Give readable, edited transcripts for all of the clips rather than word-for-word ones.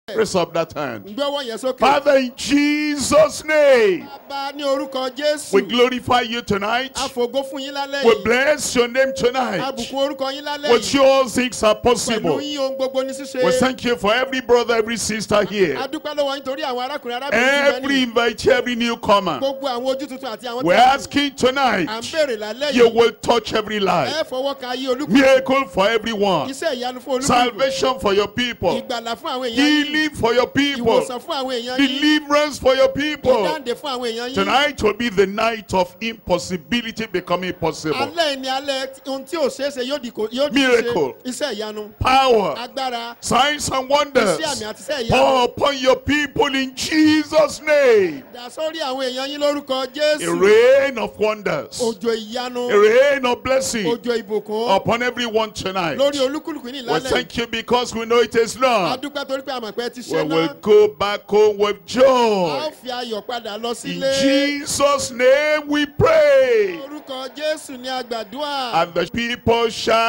Raise up that hand. Gbé ọwọ́ yẹn sókè. Father, in Jesus' name, Bàbá ní orúkọ Jésù. we glorify you tonight. A fògo fún yín lálẹ́ We yìí. bless your name tonight. Àbùkún orúkọ yín lálẹ́ With yìí. you all things are Pẹ̀lú possible. yín ohun gbogbo ní ṣíṣe. We thank you for every brother, every sister here. A dúpẹ́ lọ́wọ́ yín torí àwọn arákùnrin arábìnrin tí Every invitee, every newcomer. gbogbo àwọn ojú tuntun àti àwọn We're tí asking à ń tonight, béèrè lálẹ́ you yìí. will touch every life. Ẹ fọwọ́ ka ayé olúkúlùkù. Miracle for everyone. Iṣẹ́ ìyanu fún olúkúlùkù. Salvation for your people. Ìgbàlà fún àwọn èèyàn yín. Healing for your people. Ìwòsàn fún àwọn èèyàn yín. Deliverance for your people. Ìdáǹdè fún àwọn èèyàn yín. Tonight will be the night of impossibility becoming possible. Alẹ́ ni alẹ́ ohun tí ò ṣeéṣe yóò di Miracle. ṣe. Iṣẹ́ ìyanu. Power, Agbára. signs and wonders. Iṣẹ́ àmì àti iṣẹ́ ìyanu. Pour upon your people in Jesus' name. Dà sórí àwọn èèyàn yín lórúkọ A Jésù. rain of wonders. Òjò ìyanu. A rain of blessing Òjò ìbùkún. upon everyone tonight. Lórí olúkúlùkù ní We ìlàlẹ́. thank you because we know it is A done. dúpẹ́ torí pé àmọ̀ pé ẹ ti We ṣe will náà. go back home with A joy. ó fi ayọ̀ padà lọ In sílé. Jesus' name we pray. Orúkọ Jésù ni a gbàdúrà. And the people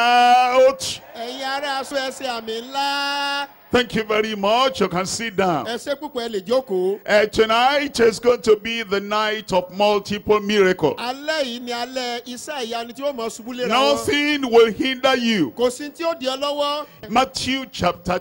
shout. Ẹ̀yin ará aṣọ ẹsẹ̀ àmì ńlá. Thank you very much. You can sit down. Ẹ ṣé púpọ̀ ẹ lè jókòó. Tonight is going to be the night of multiple miracles. Alẹ́ yìí ni alẹ́ iṣẹ́ ìyanu tí ó mọ̀ ṣubú léra wọn. Nothing will hinder you. Kò sí tí ó di ọ lọ́wọ́. Matthew chapter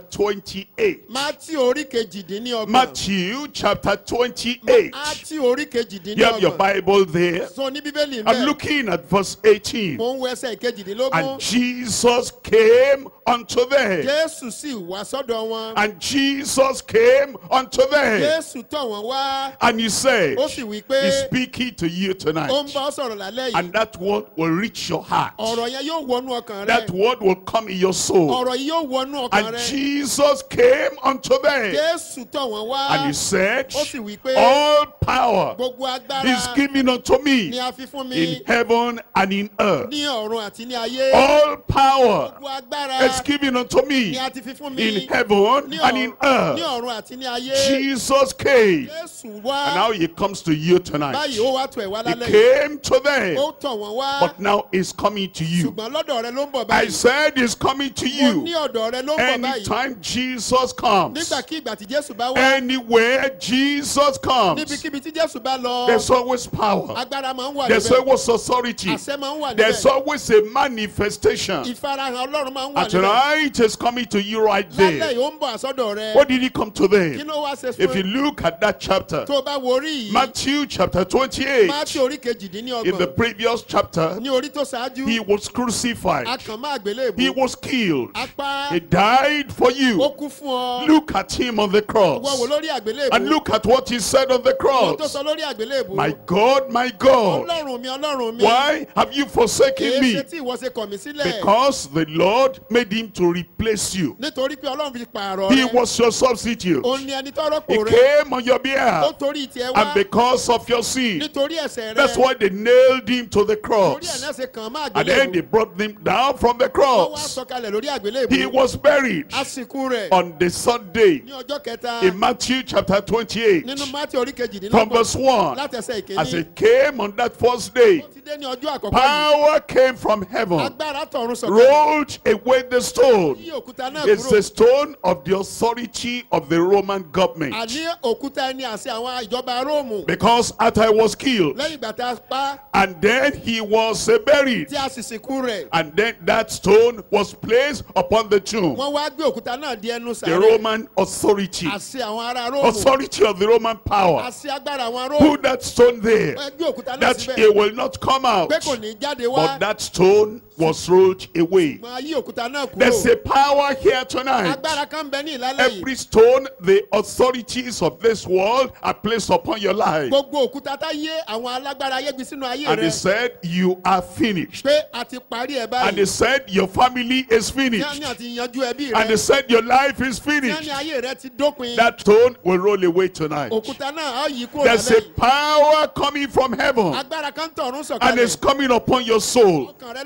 28. Mátí orí kejìdínlọ́gbọ̀n. Matthew chapter 28. Mátí orí You have your kejìdínlọ́gbọ̀n. Bible there. Sọ ní Bíbélì I'm mẹ́. looking at verse 18. Mo ń wo ẹsẹ̀ kejìdínlógún. And Jesus came unto them. Jésù sì wá sọ́dọ̀ wọn. And Jesus came unto them. Jésù tọ̀ wọ́n wá. And he said, Ó sì wí pé he's speaking to you ó ń tonight. bá ọ sọ̀rọ̀ lálẹ́ yìí. And that word will reach your heart. Ọ̀rọ̀ yẹn yóò wọnú ọkàn rẹ. That word will come in your soul. Ọ̀rọ̀ yìí yóò wọnú ọkàn And rẹ. Jesus came unto them. Jésù tọ̀ wọ́n wá. And he said, Ó sì wí pé all power gbogbo agbára is given unto ni me a fi fún mi in heaven and in earth. ní ọ̀run àti ní ayé. All power Gbogbo agbára is given unto ni me a ti fi fún mi in heaven and in ní earth. ọ̀run àti ní ayé. Jesus came. Jésù wá. And now he comes to you tonight. Báyìí ó wá tọ̀ ẹ̀ wá He lálẹ́ yìí. came to them. Ó tọ̀ wọ́n wá. But now he's coming to you. Ṣùgbọ́n lọ́dọ̀ rẹ ló ń bọ̀ I báyìí. said he's coming to Mo you. ní ọ̀dọ̀ rẹ ló ń bọ̀ báyìí. Anytime Jesus comes, Nígbàkigbà tí Jésù bá wá. anywhere Jesus comes, Níbikíbi tí Jésù bá lọ. there's always power. Agbára máa ń wà There's níbẹ̀. always authority. Àṣẹ máa ń wà There's níbẹ̀. always a manifestation. Ìfarahàn Ọlọ́run máa ń wà And níbẹ̀. tonight is coming to you right Lálẹ́ there. yìí ó ń bọ̀ àsọ́dọ̀ rẹ. What did he come to Kí them? ló wá ṣe If you fún look at that chapter, tó o bá wo orí yìí? Matthew chapter 28, Mátí orí in the kejìdínlọ́gbọ̀n. previous chapter, Ní orí tó ṣáájú. he was crucified. A kàn má àgbélébùú. He was killed. Apá. He died for Ó you. kú fún ọ. Look at him on the Wọ́n wò cross. lórí àgbélébùú. And look at what he said on the Ohun tó cross. sọ lórí àgbélébùú. My God, my God, Ọlọ́run mi, Ọlọ́run mi. why have you forsaken Èé me? ṣe tí ìwọ ṣe kọ̀ mí sílẹ̀. Because the Lord made him to replace you. Nítorí pé Ọlọ́run fi pààrọ̀ He rẹ. was your substitute. Òun ni ẹni tó He rọ́pò rẹ. came on your Ó behalf. torí tiẹ̀ wá. And because of your sin, Nítorí ẹ̀ṣẹ̀ rẹ. that's why they nailed him to the Torí ẹ̀ cross. náà ṣe kàn má And then they àgbélébùú. brought him down from the Wọ́n wá cross. sọ̀kalẹ̀ lórí He àgbélébùú. was buried A sìnkú rẹ̀ on the Sunday ní ọjọ́ kẹta. in Matthew chapter 28 Nínú Mátí orí from kejìdínlọ́gbọ̀n. verse 1. Láti ẹsẹ̀ ìkíní. As it came on that first day, Ó ti dé ní ọjọ́ àkọ́kọ́ yìí. power came from heaven, Agbára tọ̀run sọ̀kalẹ̀. rolled away the stone. Yí òkúta náà It's kúrò. the stone of the authority of the Roman government. Àní òkúta ẹni àṣẹ àwọn ìjọba Róòmù. Because after he was killed, Lẹ́yìn ìgbà tá a pa and then he was buried, tí a sì sìnkú rẹ̀. and then that stone was placed upon the tomb. Wọ́n wá gbé òkúta náà di ẹnu The sàárè. Roman authority, Àṣẹ àwọn ará Róòmù. authority of the Roman power, Àṣẹ agbára àwọn Róòmù. put that stone there, Wọ́n gbé òkúta náà that síbẹ̀. it will not come out. Pé kò ní jáde wá. But that stone was rolled away. Wọ́n á yí òkúta náà There's kúrò. a power here tonight. Agbára kan bẹ ní ìlálẹ́ yìí. Every stone the authorities of this world are placed upon your life. Gbogbo òkúta tá yé àwọn alágbára ayé gbé sínú ayé And he rẹ̀. said, you are finished. Pé a ti parí ẹ̀ And he báyìí. said, your family is Tí finished. a ní àti yanjú ẹbí And he rẹ̀. said, your life is Tí a ní finished. ayé rẹ̀ ti dópin. That stone will roll away tonight. Òkúta náà á yí kúrò There's lálẹ́ a yìí. power coming from heaven. Agbára kan tọ̀run And it's sọ̀kalẹ̀. coming upon your soul. Ọkàn rẹ ló dẹ̀ ń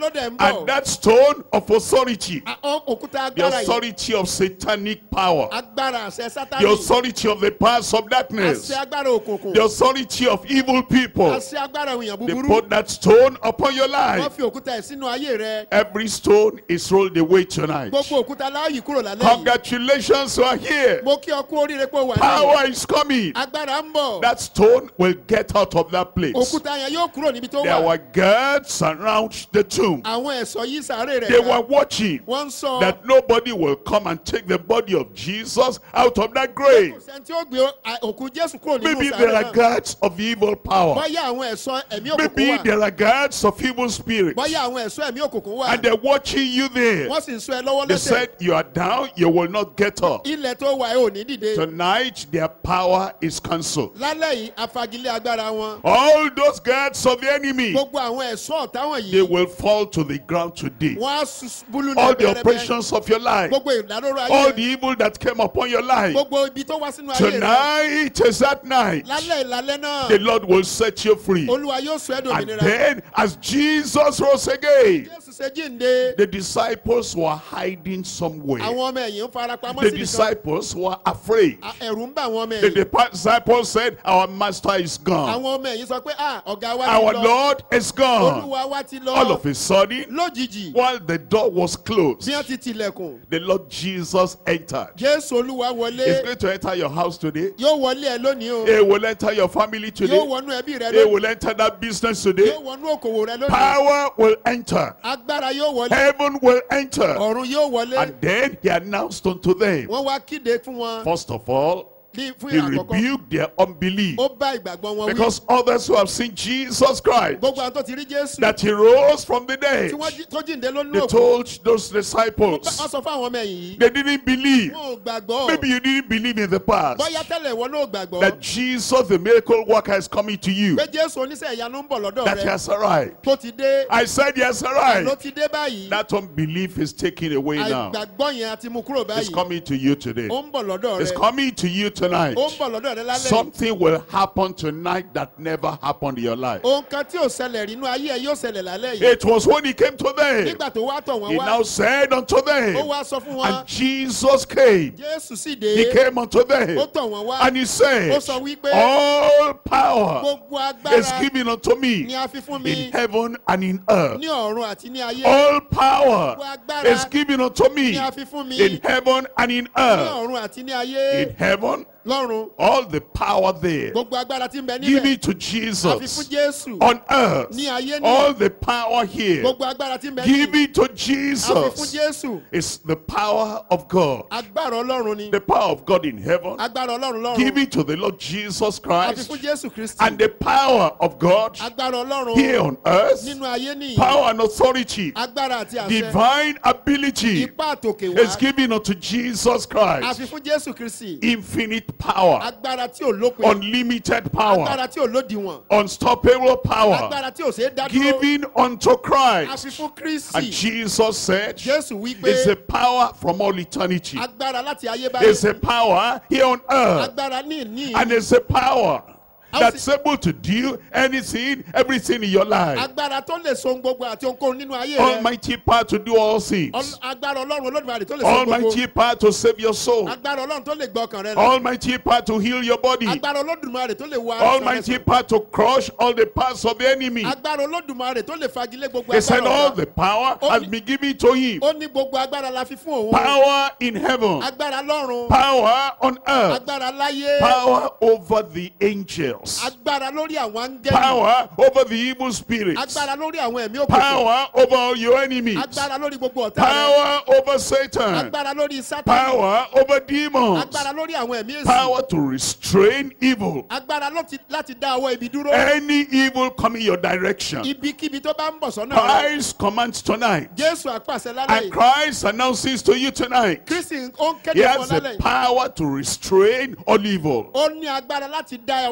And that stone of authority, Òkúta the agbára yìí. authority of satanic power, Agbára àṣẹ the Sátánì. authority of the powers of darkness, Àṣẹ agbára òkùnkùn. the authority of evil people, Àṣẹ agbára èèyàn they búburú. put that stone upon your Wọ́n life. fi òkúta ẹ̀ sínú ayé rẹ. Every stone is rolled away tonight. Gbogbo òkúta láàyè kúrò lálẹ́ yìí. Congratulations, you are here. Mo kí ọ kú oríire pé o wà ní. Power is coming. Agbára ń bọ̀. That stone will get out of that place. Òkúta yẹn yóò kúrò níbi tó There wà. were guards around the tomb. Àwọn ẹ̀ṣọ́ yí sàárè rẹ̀ They ká. were watching Wọ́n ń sọ. that nobody will come and take the body of Jesus out of that grave. Kò sẹ́ni tí ó gbé òkú Jésù kúrò nínú Maybe sàárè there are náà. guards of evil power. Bóyá àwọn ẹ̀ṣọ́ ẹ̀mí òkùnkùn Maybe wà. there are guards of evil spirits. Bóyá àwọn ẹ̀ṣọ́ ẹ̀mí òkùnkùn wà. And they're watching you there. Wọ́n sì ń sọ ẹ lọ́wọ́ They lẹ́sẹ̀. said, you are down, you will not get up. Ilẹ̀ tó wà ẹ ò ní dìde. Tonight, their power is cancelled. Lálẹ́ yìí afagilé agbára wọn. All those guards of the enemy, Gbogbo àwọn ẹ̀ṣọ́ ọ̀tá they wọ̀nyí. will fall to the ground today. Wọ́n á ṣubú ní All the ẹgbẹ̀rẹ̀bẹ̀. oppressions of your life, Gbogbo ìdádóró all ayé. the evil that came upon your life, Gbogbo ibi tó wá sínú ayé rẹ. tonight is that night. Lálẹ́ ìlálẹ́ náà. The Lord will set you free. Olúwa yóò sọ ẹ́ And dòmìnira. then, as Jesus rose again, Jésù ṣe jíǹde. the disciples were hiding somewhere. Àwọn ọmọ ẹ̀yìn ń fara pamọ́ The sí nìkan. disciples were afraid. Ẹ̀rù ń bà àwọn ọmọ The ẹ̀yìn. disciples said, our master is gone. Àwọn ọmọ ẹ̀yìn sọ pé ọ̀gá wa Our ti lọ. Lord is gone. Olúwa wa ti All lọ. of a sudden, Lójijì while the door was closed, bí wọ́n ti tilẹ̀kùn. the Lord Jesus entered. Jésù Olúwa wọlé. He's going to enter your house today. Yóò wọlé ẹ lónìí o. He will enter your family Yóò today. wọnú ẹbí rẹ He lónìí. will enter that business today. Yóò wọnú òkòwò rẹ lónìí. Power will enter. Agbára yóò wọlé. Heaven will enter. Ọ̀run yóò wọlé. And then he announced unto them, Wọ́n wá kéde fún wọn. first of all, Fún he ìrà àkọ́kọ́. rebuked their unbelief. Ó bá ìgbàgbọ́ wọn wí. Because others who have seen Jesus Christ, Gbogbo àwọn tó ti rí Jésù. that he rose from the dead, Tí wọ́n tó jíǹde lónìí they òkú. told those Wọ́n disciples, sọ fún àwọn ọmọ ẹ̀yìn yìí. they didn't believe. Wọn ò gbàgbọ́. Maybe you didn't believe in the past Bóyá tẹ́lẹ̀ wọn náà ò gbàgbọ́. that Jesus, the miracle worker, is coming to you, Pé Jésù oníṣẹ́ ìyanu ń bọ̀ lọ́dọ̀ that he rẹ. has arrived. Tó ti dé. I said, yes, Ló arrived. ti dé báyìí. That unbelief is taken away now. Àìgbàgbọ́ yẹn àti mú kúrò It's báyìí. coming to you today. Ó ń bọ̀ lọ́dọ̀ It's rẹ. coming to you tonight. Ó ń bọ̀ lọ́dọ̀ rẹ lálẹ́ yìí. Something will happen tonight that never happened in your life. Ohun kan tí ò ṣẹlẹ̀ rí inú ayé ẹ yóò ṣẹlẹ̀ lálẹ́ yìí. It was when he came to them. Nígbà tó wá tọ̀ wọ́n He wá. now said unto Ó them, wá sọ fún wọn. and Jesus came. Jésù sì He dé. came unto them. Ó tọ̀ wọ́n wá. And he said, Ó sọ wípé. all power Gbogbo is agbára given unto ni me a fi fún mi. in heaven and in earth. Ní ọ̀run àti ní ayé. All power Gbogbo agbára is given unto me ni a fi fún mi. in heaven and in Ní earth. ọ̀run àti ní ayé. In heaven, Lọ́run. all the power there. Gbogbo agbára tí ń bẹ Give níbẹ̀. it to A fi fún Jesus. Jésù. On earth, Ní ayé ní. all the power here. Gbogbo agbára tí ń bẹ Give níbẹ̀. it to A fi fún Jesus. Jésù. It's the power of God. Agbára Ọlọ́run ni. The power of God in heaven. Agbára Ọlọ́run lọ́run. Give it to the Lord Jesus A fi Christ. fún Jésù Kristi. And the power of God Agbára Ọlọ́run. here on earth. Nínú ayé nìyí. Power and authority. Agbára àti àṣẹ. Divine ability Ipá àtòkè is wá. given unto Jesus A Christ. fi fún Jésù Kristi. Infinite power. Agbára tí ò lópin. Unlimited power. Agbára tí ò lódiwọ̀n. Unstoppable power. Agbára tí ò ṣeé dá dúró. Given unto A Christ. fi fún And Kristi. Jesus said, Jésù wí it's a pé power from all eternity. agbára láti ayé It's báyìí. a power here on earth. Agbára ní ìní. And it's a power that's able to do anything, everything in your life. Agbára tó lè so ohun gbogbo àti ohunkóhun nínú ayé rẹ. Almighty power to do all things. Agbára Ọlọ́run Olódùmarè tó lè so ohun gbogbo. Almighty power to save your soul. Agbára Ọlọ́run tó lè gbọ́ ọkàn rẹ lọ. Almighty power to heal your body. Agbára Olódùmarè tó lè wo ara rẹ Almighty sàn. power to crush all the parts of the enemy. Agbára Olódùmarè tó lè fagilé gbogbo He said all agbára the ọ̀tá. power Ó has ní- been given to him. Ó ní gbogbo agbára la fi fún òun. Power in heaven. Agbára lọ́run. Power on earth. Agbára láyé. Power over the angels. Agbára lórí àwọn áńgẹ́lì. Power over the evil spirits. Agbára lórí àwọn ẹ̀mí òkùnkùn. Power over all your enemies. Agbára lórí gbogbo ọ̀tá rẹ. Power over Satan. Agbára lórí Sátánì. Power over demons. Agbára lórí àwọn ẹ̀mí èṣù. Power to restrain evil. Agbára láti dá ọwọ́ ibi dúró. Any evil coming your direction. Ibikíbi tó bá ń bọ̀ sọ́nà rẹ. Christ commands tonight. Jésù àpàṣẹ lálẹ́ And yìí. Christ announces to you tonight. Kristi ó ń He kéde fún ọ has lálẹ́ the yìí. power to restrain all evil. Ó ní agbára láti dá ọwọ́ ibi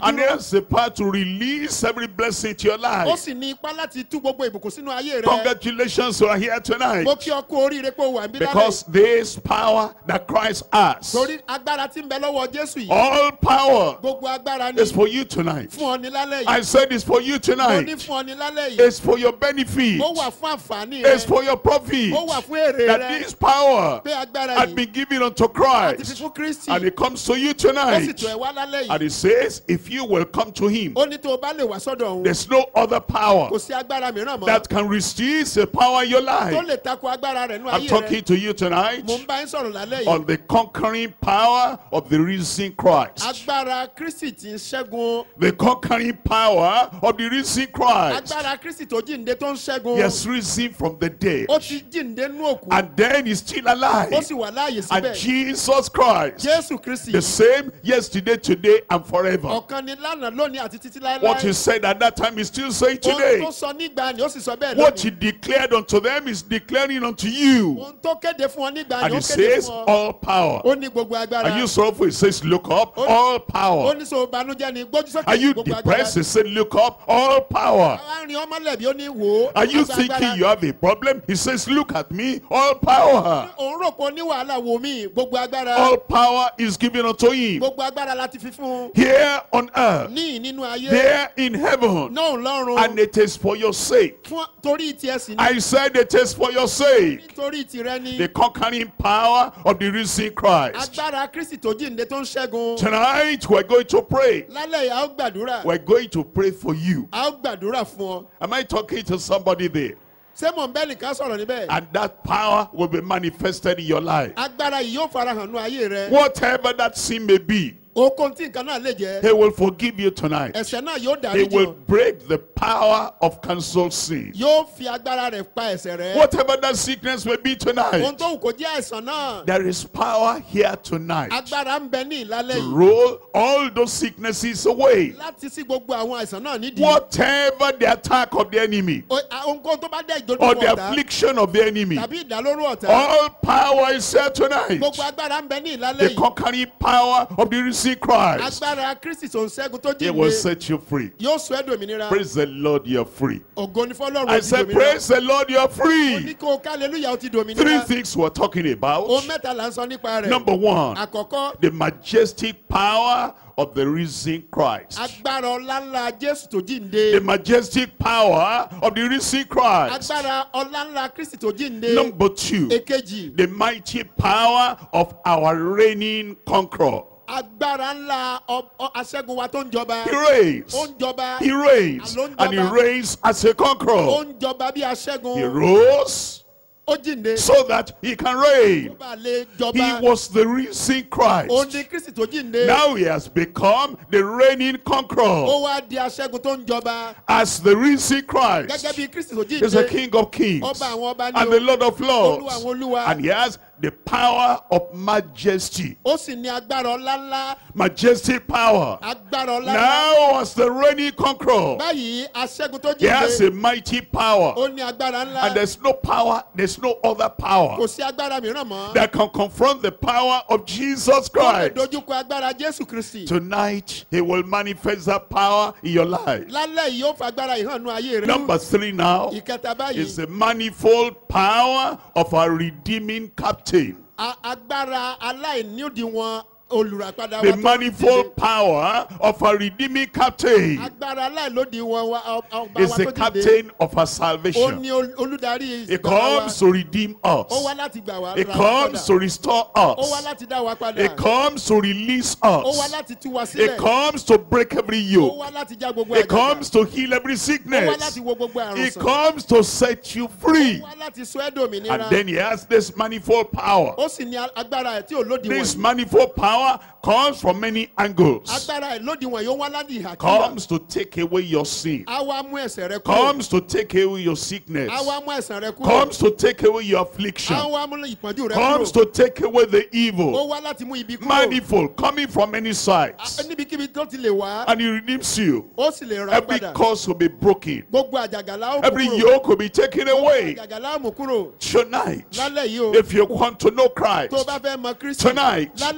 And he dúró. has the power to release every blessing to your Ó life. sì ní ipá láti tú gbogbo ìbùkún sínú ayé rẹ. Congratulations, you are here tonight. Mo kí ọ kú oríire pé o wà níbí Because lálẹ́. this power that Christ has, Torí agbára tí ń bẹ lọ́wọ́ Jésù yìí. all power Gbogbo agbára ni is for you tonight. fún ọ ní lálẹ́ I yìí. said it's for you Mo ní tonight. fún ọ ní lálẹ́ yìí. It's for your benefit. Ó wà fún àǹfààní It's rẹ. for your profit. Ó wà fún èrè That rẹ. this power Pé agbára had yìí been given unto láti fi Christ. fún Kristi. And it comes to you Ó sì tonight. tọ̀ ẹ́ wá lálẹ́ And yìí. it says, if you will come to him, Ó ní tó o bá lè wá sọ́dọ̀ òun. there's no other power Kò sí agbára mìíràn mọ́. that can resist the power in your Tó life. lè tako agbára rẹ̀ nú I'm ayé talking rẹ. to you tonight Mo ń bá yín sọ̀rọ̀ lálẹ́ yìí. on the conquering power of the risen Christ. Agbára Kristi tí ń ṣẹ́gun. The conquering power of the risen Christ. Agbára Kristi tó jíǹde tó ń ṣẹ́gun. He has risen from the dead. Ó ti jíǹde nú òkú. And then he's still alive. Ó sì wà láàyè And síbẹ̀. Jesus Christ, Jésù Kristi. the same yesterday, today, and forever. Ọ̀kan ni lánàá lónìí àti títí láéláé. What he said at that time, he still saying Ohun today. tó sọ nígbà ni ó sì sọ bẹ́ẹ̀ What he lónìí. declared unto them is declaring unto you. Ohun tó kéde fún ọ nígbà And ni he ó kéde says, fún ọ. all power. Ó ní gbogbo agbára. Are you sorrowful? He says, look up, all Ó power. ní sọ ìbànújẹ́ ni gbójú sókè Are you gbogbo agbára. depressed? He said, look up, all power. Àwọn arìnrìn ọmọlẹ́bí ó ní wò ó. Are you gbogbo thinking agbára. you have a problem? He says, look at me, all power. Òun rò pé ó ní wàhálà wò mí gbogbo agbára. All power is given unto him. Gbogbo agbára láti fi fún un. Here on earth, Ní nínú ayé. there in heaven, Náà lọ́run. and it is for your sake. Fún torí tiẹ̀ sì ni. I said it is for your sake. Nítorí tìrẹ ni. The conquering power of the risen Christ. Agbára Kristi tó jíǹde tó ń ṣẹ́gun. Tonight we're going to pray. Lálẹ́ yìí a ó gbàdúrà. We're going to pray for you. A ó gbàdúrà fún ọ. Am I talking to somebody there? Ṣé mò ń bẹ́ nìkan sọ̀rọ̀ níbẹ̀? And that power will be manifested in your life. Agbára yìí yóò farahàn nú ayé rẹ. Whatever that sin may be, Okun tí nǹkan náà lè jẹ́. he will forgive you tonight. Ẹ̀ṣẹ̀ náà yóò He dáríjì will ọ́. break the power of cancelled sin. Yóò fi agbára rẹ̀ pa ẹ̀ṣẹ̀ rẹ̀. Whatever that sickness may be Ohun tonight, tó wù kó jẹ́ àìsàn náà. there is power here tonight Agbára ń bẹ ní ìlálẹ́ to yìí. roll all those sicknesses away. Láti sí gbogbo àwọn àìsàn náà nídìí. Whatever the attack of the enemy Ohunkóhun tó bá dé or ìdójúkọ the ọ̀tá. affliction of the enemy, Tàbí ìdálóró ọ̀tá. all power is here tonight. Gbogbo agbára ń bẹ ní ìlálẹ́ The yìí. conquering power of the risen Christ, Agbára Kristi tó ń ṣẹ́gun tó it will jíǹde. set you free. Yóò sọ ẹ́ dòmìnira. Praise the Lord, you're free. Ògo ni fọ́lọ́run I ó ti said, dòmìnira. praise the Lord, you're Ó ní free. kó o hallelujah ó ti Three dòmìnira. things we're talking Ohun about. mẹ́ta là ń sọ nípa rẹ̀. Number one, Àkọ́kọ́, the majestic power of the risen Christ. agbára ọlá ńlá Jésù tó The jíǹde. majestic power of the risen Christ. Agbára ọlá ńlá Kristi tó jíǹde. Number two, Èkejì, the mighty power of our reigning conqueror. agbára ńlá aṣẹ́gun wa tó ń jọba. He reigns. Ó ń jọba. He reigns. And he reigns as a Ó conqueror. ń jọba bí He aṣẹ́gun. rose Ó jíǹde. so that he can reign. Ó bá lè He jọba. was the risen Ó Christ. ní Kristi tó jíǹde. Now he has become the reigning Ó conqueror. wá di aṣẹ́gun tó ń jọba. As the risen Christ Gẹ́gẹ́ bí Kristi tó is the jíǹde. King of kings Ọba àwọn ọba ni and o. the Lord of Olúwa lords. àwọn olúwa. And he has the power of majesty. Ó sì ní agbára ọlá ńlá. Majestic power. Agbára ọlá ńlá. Now as the reigning conqueror, Báyìí aṣẹ́gun tó he has jíǹde. a mighty power. Ó ní agbára ńlá. And there's no power, there's no other power Kò sí agbára mìíràn mọ́. that can confront the power of Jesus Tó lè Christ. dojúkọ agbára Jésù Kristi. Tonight, he will manifest that power in your life. Lálẹ́ yìí yóò fagbára ìhànnú ayé rẹ. Number three now Ìkẹta báyìí. is the manifold power of our redeeming captain. Agbára aláìníòdiwọ̀n olùràpadà wa The tó ń manifold dìde. power of our redeeming captain Agbára aláìlódiwọ̀n wa ọba is wa the tó dìde. captain of our Ó salvation. ní olùdarí He ìgbàlà wa. comes to redeem Ó us. wá láti gbà wá He rà wá comes padà. to restore Ó wá us. láti dá wa padà. He comes to release Ó wá us. láti tú wa He sílẹ̀. comes to break every Ó yoke. wá láti já gbogbo He àjàgà. comes to heal every Ó wá sickness. láti wo gbogbo àrùn He sàn. comes to set you free. Ó wá láti sọ ẹ́ dòmìnira. And then he has this manifold power. Ó sì ní agbára ẹ̀ tí ò lódiwọ̀n. This manifold power comes from many angles. Agbára ẹ̀ lódiwọ̀n yóò wá láti ìhà kíyà. Comes to take away your sin. Á wá mú ẹ̀ṣẹ̀ rẹ kúrò. Comes to take away your sickness. Á wá mú ẹ̀ṣẹ̀ rẹ kúrò. Comes to take away your affliction. Á wá mú ìpọ́njú rẹ Comes kúrò. to take away the Ó evil. wá láti mú ibi kúrò. Manifold coming from many sides. Níbikíbi tó ti lè wá. And he redeems you. Ó sì lè rà Every padà. curse will be broken. Gbogbo àjàgà la ó mú Every kúrò. yoke will be taken away. Àjàgà la ó mú kúrò. Tonight, Lálẹ́ yìí o. if you want to know Tó Christ, bá fẹ́ mọ Kristi. tonight, Lálẹ́ yìí. if you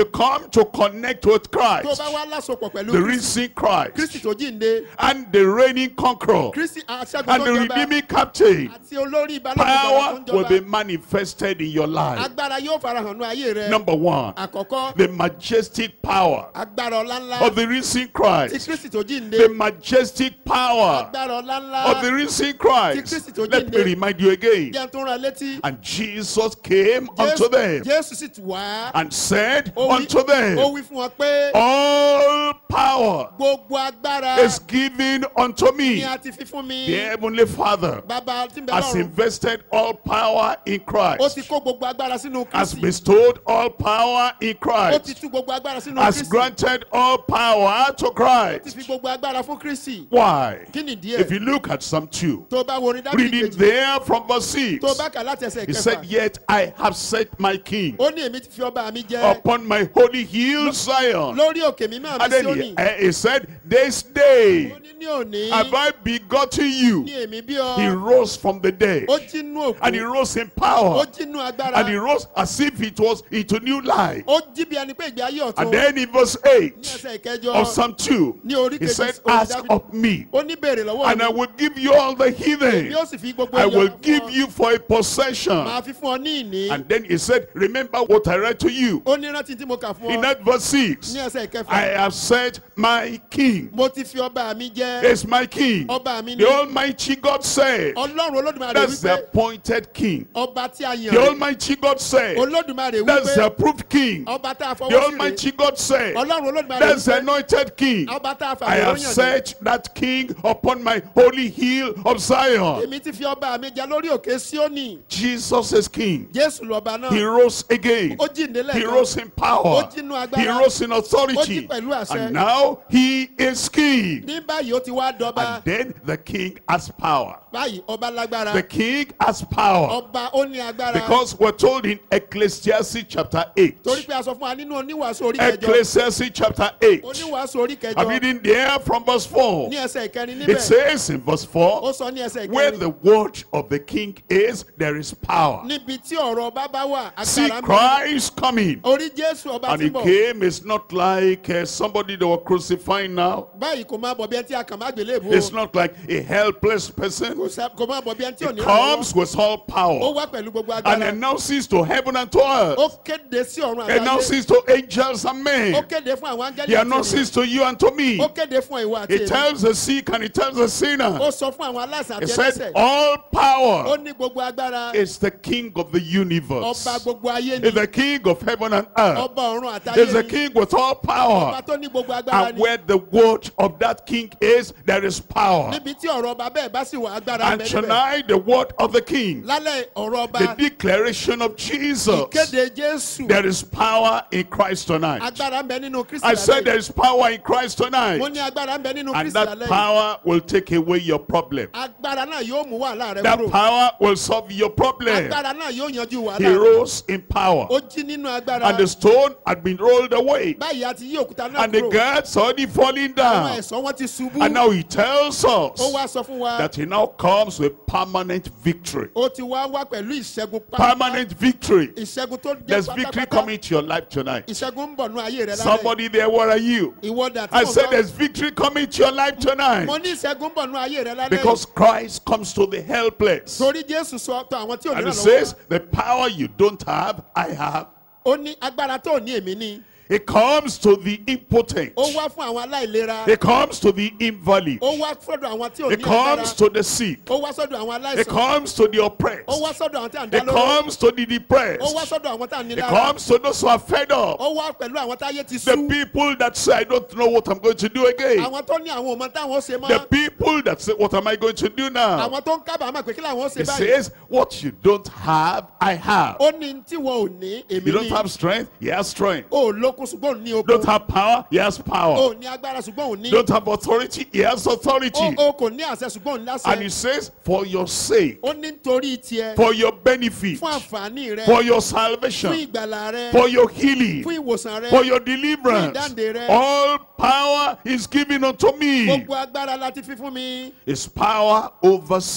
you come to connect with tó Christ, bá wá lásopọ̀ pẹ̀lú the Kristi risen Christ, Kristi tó jíǹde and the reigning conqueror, Kristi aṣẹ́gun and tó the jọba redeeming captain, àti olórí balógun power tó ń will be jọba manifested in your life. agbára yóò farahàn ní ayé rẹ. Number one, àkọ́kọ́ the majestic power agbára ọlá ńlá of the risen ti Christ. Kristi tó The jíǹde majestic power agbára ọlá ńlá of the risen Christ. Kristi tó Let me jíǹde. remind you again. jẹ́ tó rán létí And Jesus came unto them Jésù sì tù wá and said ó wí- unto ó them, wí fún wọn pé all power gbogbo agbára is given unto ni me. a ti fi fún mi The heavenly Father bàbá tí ń bẹ has lọ́run invested all power in ó Christ, ti kó gbogbo agbára sínú has Kristi bestowed all power in ó ti Christ, tú gbogbo agbára sínú has Kristi granted all power to ó ti Christ. fi gbogbo agbára fún Kristi Why? kí ni If díẹ̀ you look at Psalm 2, tó bá wo orin Dáfídì reading kejì there from verse 6, tó bá kà láti ẹsẹ̀ he said, kẹfà yet I have set my king ó ní èmi ti fi ọba mi jẹ upon my holy hill Zion. lórí òkè mímọ́ mi And then Síónì he said, this day ó ní ní òní have I begotten you. ní èmi bí He ọ rose from the dead, ó jí nú and he òkú rose in ó power, jí nú agbára and he rose as if it was into new life. ó jí bí ẹni pé ìgbé ayé ọ̀tun And then in verse ní 8 ẹsẹ̀ ìkẹjọ of Psalm 2, ní orí he kejì said, orin ask Dáfídì of me, ó ní béèrè lọ́wọ́ and I mi will give you all the heathen. yóò sì fi gbogbo I ẹyọ will fún give ọ. you for a possession. máa fi fún ọ ní ìní And then he said, remember what I read to you ó ní rántí tí mo kà fún in ọ that verse 6. ní ẹsẹ̀ I ìkẹfà have set my king. mo ti fi ọba mi jẹ Is my king. ọba mi The ní Almighty God said, Ọlọ́run Olódùmarè that's the wípé appointed king. ọba tí a yàn The rè Almighty God said, Olódùmarè that's the wípé approved king. ọba tá a The fọwọ́ sí rè Almighty God said, Ọlọ́run Olódùmarè that's the wípé anointed king. ọba tá a fà I mí have lóyàn rè set that king upon my holy hill of Zion. èmi ti fi ọba mi jẹ lórí òkè Síónì Jesus is king. Jésù lọ́ba náà He rose again. ó jíǹde He lẹ́ẹ̀kan rose in power. ó jí nú He agbára rose in ó jí authority. pẹ̀lú àṣẹ And now he is king. ní báyìí ó ti wá dọba And then the king has power. báyìí ọba lágbára The king has power. ọba ó ní agbára Because we're told in Ecclesiastes chapter 8. torí pé a sọ fún wa nínú oníwàásù orí kẹjọ Ecclesiastes chapter 8. oníwàásù orí I'm kẹjọ reading there from verse 4. ní ẹsẹ̀ ìkẹrin It níbẹ̀ says in verse 4, ó sọ ní ẹsẹ̀ where ìkẹrin the word of the king is, there is power. níbi tí ọ̀rọ̀ ọba bá wà See agbára ń bẹ Christ coming. orí Jésù ọba And tí he ń bọ̀ came, it's not like somebody they were crucifying now. báyìí kò máa bọ̀ bí ẹni tí a kàn má gbélé bò It's not like a helpless person. kò máa bọ̀ bí ẹni tí ò It ní comes with all ó power wá pẹ̀lú gbogbo and agbára announces to heaven and to earth, ó kéde sí ọ̀run àtayé announces to angels and ó men. kéde fún àwọn áńgẹ́lì He àti announces to you and to me. ènìyàn ó kéde fún ìwọ àti He èmi tells the sick and he tells the sinner. ó sọ fún àwọn aláìsàn He àti said, ẹlẹ́ṣẹ̀ all ó power ní gbogbo agbára is the king of the universe. ọba gbogbo ayé ni Is the king of heaven and earth. ọba ọ̀run Is àtayé the ni king with all ọba power. tó ní gbogbo agbára And ni where the word of that king is, there is power. níbi tí ọ̀rọ̀ ọba bẹ́ẹ̀ bá sì wà agbára And bẹ́ẹ̀ níbẹ̀ tonight, the word of the king, lálẹ́ ọ̀rọ̀ the ọba declaration of Jesus, ìkéde Jésù there is power in Christ tonight. agbára ń bẹ nínú Kristi I said lálẹ́ there is power in Christ mo tonight. ní agbára ń bẹ nínú And Kristi that lálẹ́ yìí power will take away your problem. agbára náà yóò mú wàhálà rẹ That kúrò power will solve your problem. agbára náà yóò yanjú He wàhálà rẹ rose in power. ó jí nínú agbára And the stone had been rolled away. báyìí a ti yí òkúta náà And the kúrò guards already falling àwọn down. ẹ̀ṣọ́ wọn ti ṣubú And now he tells ó us wá sọ fún wa that he now comes with permanent victory. ó ti wá pẹ̀lú ìṣẹ́gun Permanent victory. ìṣẹ́gun tó jẹ́ There's victory pátápátá coming to your life tonight. ìṣẹ́gun ń bọ̀ nú ayé rẹ lálẹ́ Somebody there, where are you? ìwọ́dà tí I mo said gbọ́ there's victory coming to your life tonight. mo ní ìṣẹ́gun ń bọ̀ nú ayé rẹ lálẹ́ Because Christ comes to the helpless. torí Jésù sọ tó àwọn tí ò ní And he ìrànlọ́wọ́ says, the power you don't have, I have. ó ní agbára tó ní èmi ní It comes to the impotent. ó wá fún àwọn aláìlera It comes to the invalid. ó wá sọ́dọ̀ àwọn tí ò ní It comes agbára to the sick. ó wá sọ́dọ̀ àwọn It aláìsàn comes to the oppressed. ó wá sọ́dọ̀ àwọn tí à ń dá It lóró comes to the ó wá depressed. sọ́dọ̀ àwọn tí à ń ní It lára comes to those who are fed up. ó wá pẹ̀lú àwọn táyé ti The sú people that say, I don't know what I'm going to do again. àwọn tó ní àwọn ọmọ táwọn ó ṣe The mọ́ people that say, what am I going to do now? àwọn tó ń kábàámọ̀ pé kí làwọn ó ṣe It báyìí says, what you don't have, I have. ó ní tí wọn ò ní èmi You don't ní have strength, he has strength. ó lókun ṣùgbọ́n ò ní okun Don't have power, he has power. ó ní agbára ṣùgbọ́n ò ní Don't have authority, he has authority. ó kò ní àṣẹ ṣùgbọ́n ò ní And he láṣẹ says, for your sake, ó ní nítorí tiẹ̀ for your benefit, fún àǹfààní rẹ for your fún salvation, ìgbàlà rẹ for your healing, fún ìwòsàn rẹ for your deliverance. fún ìdáǹdè rẹ All power is given unto me. gbogbo agbára láti fi fún mi Is power over sin.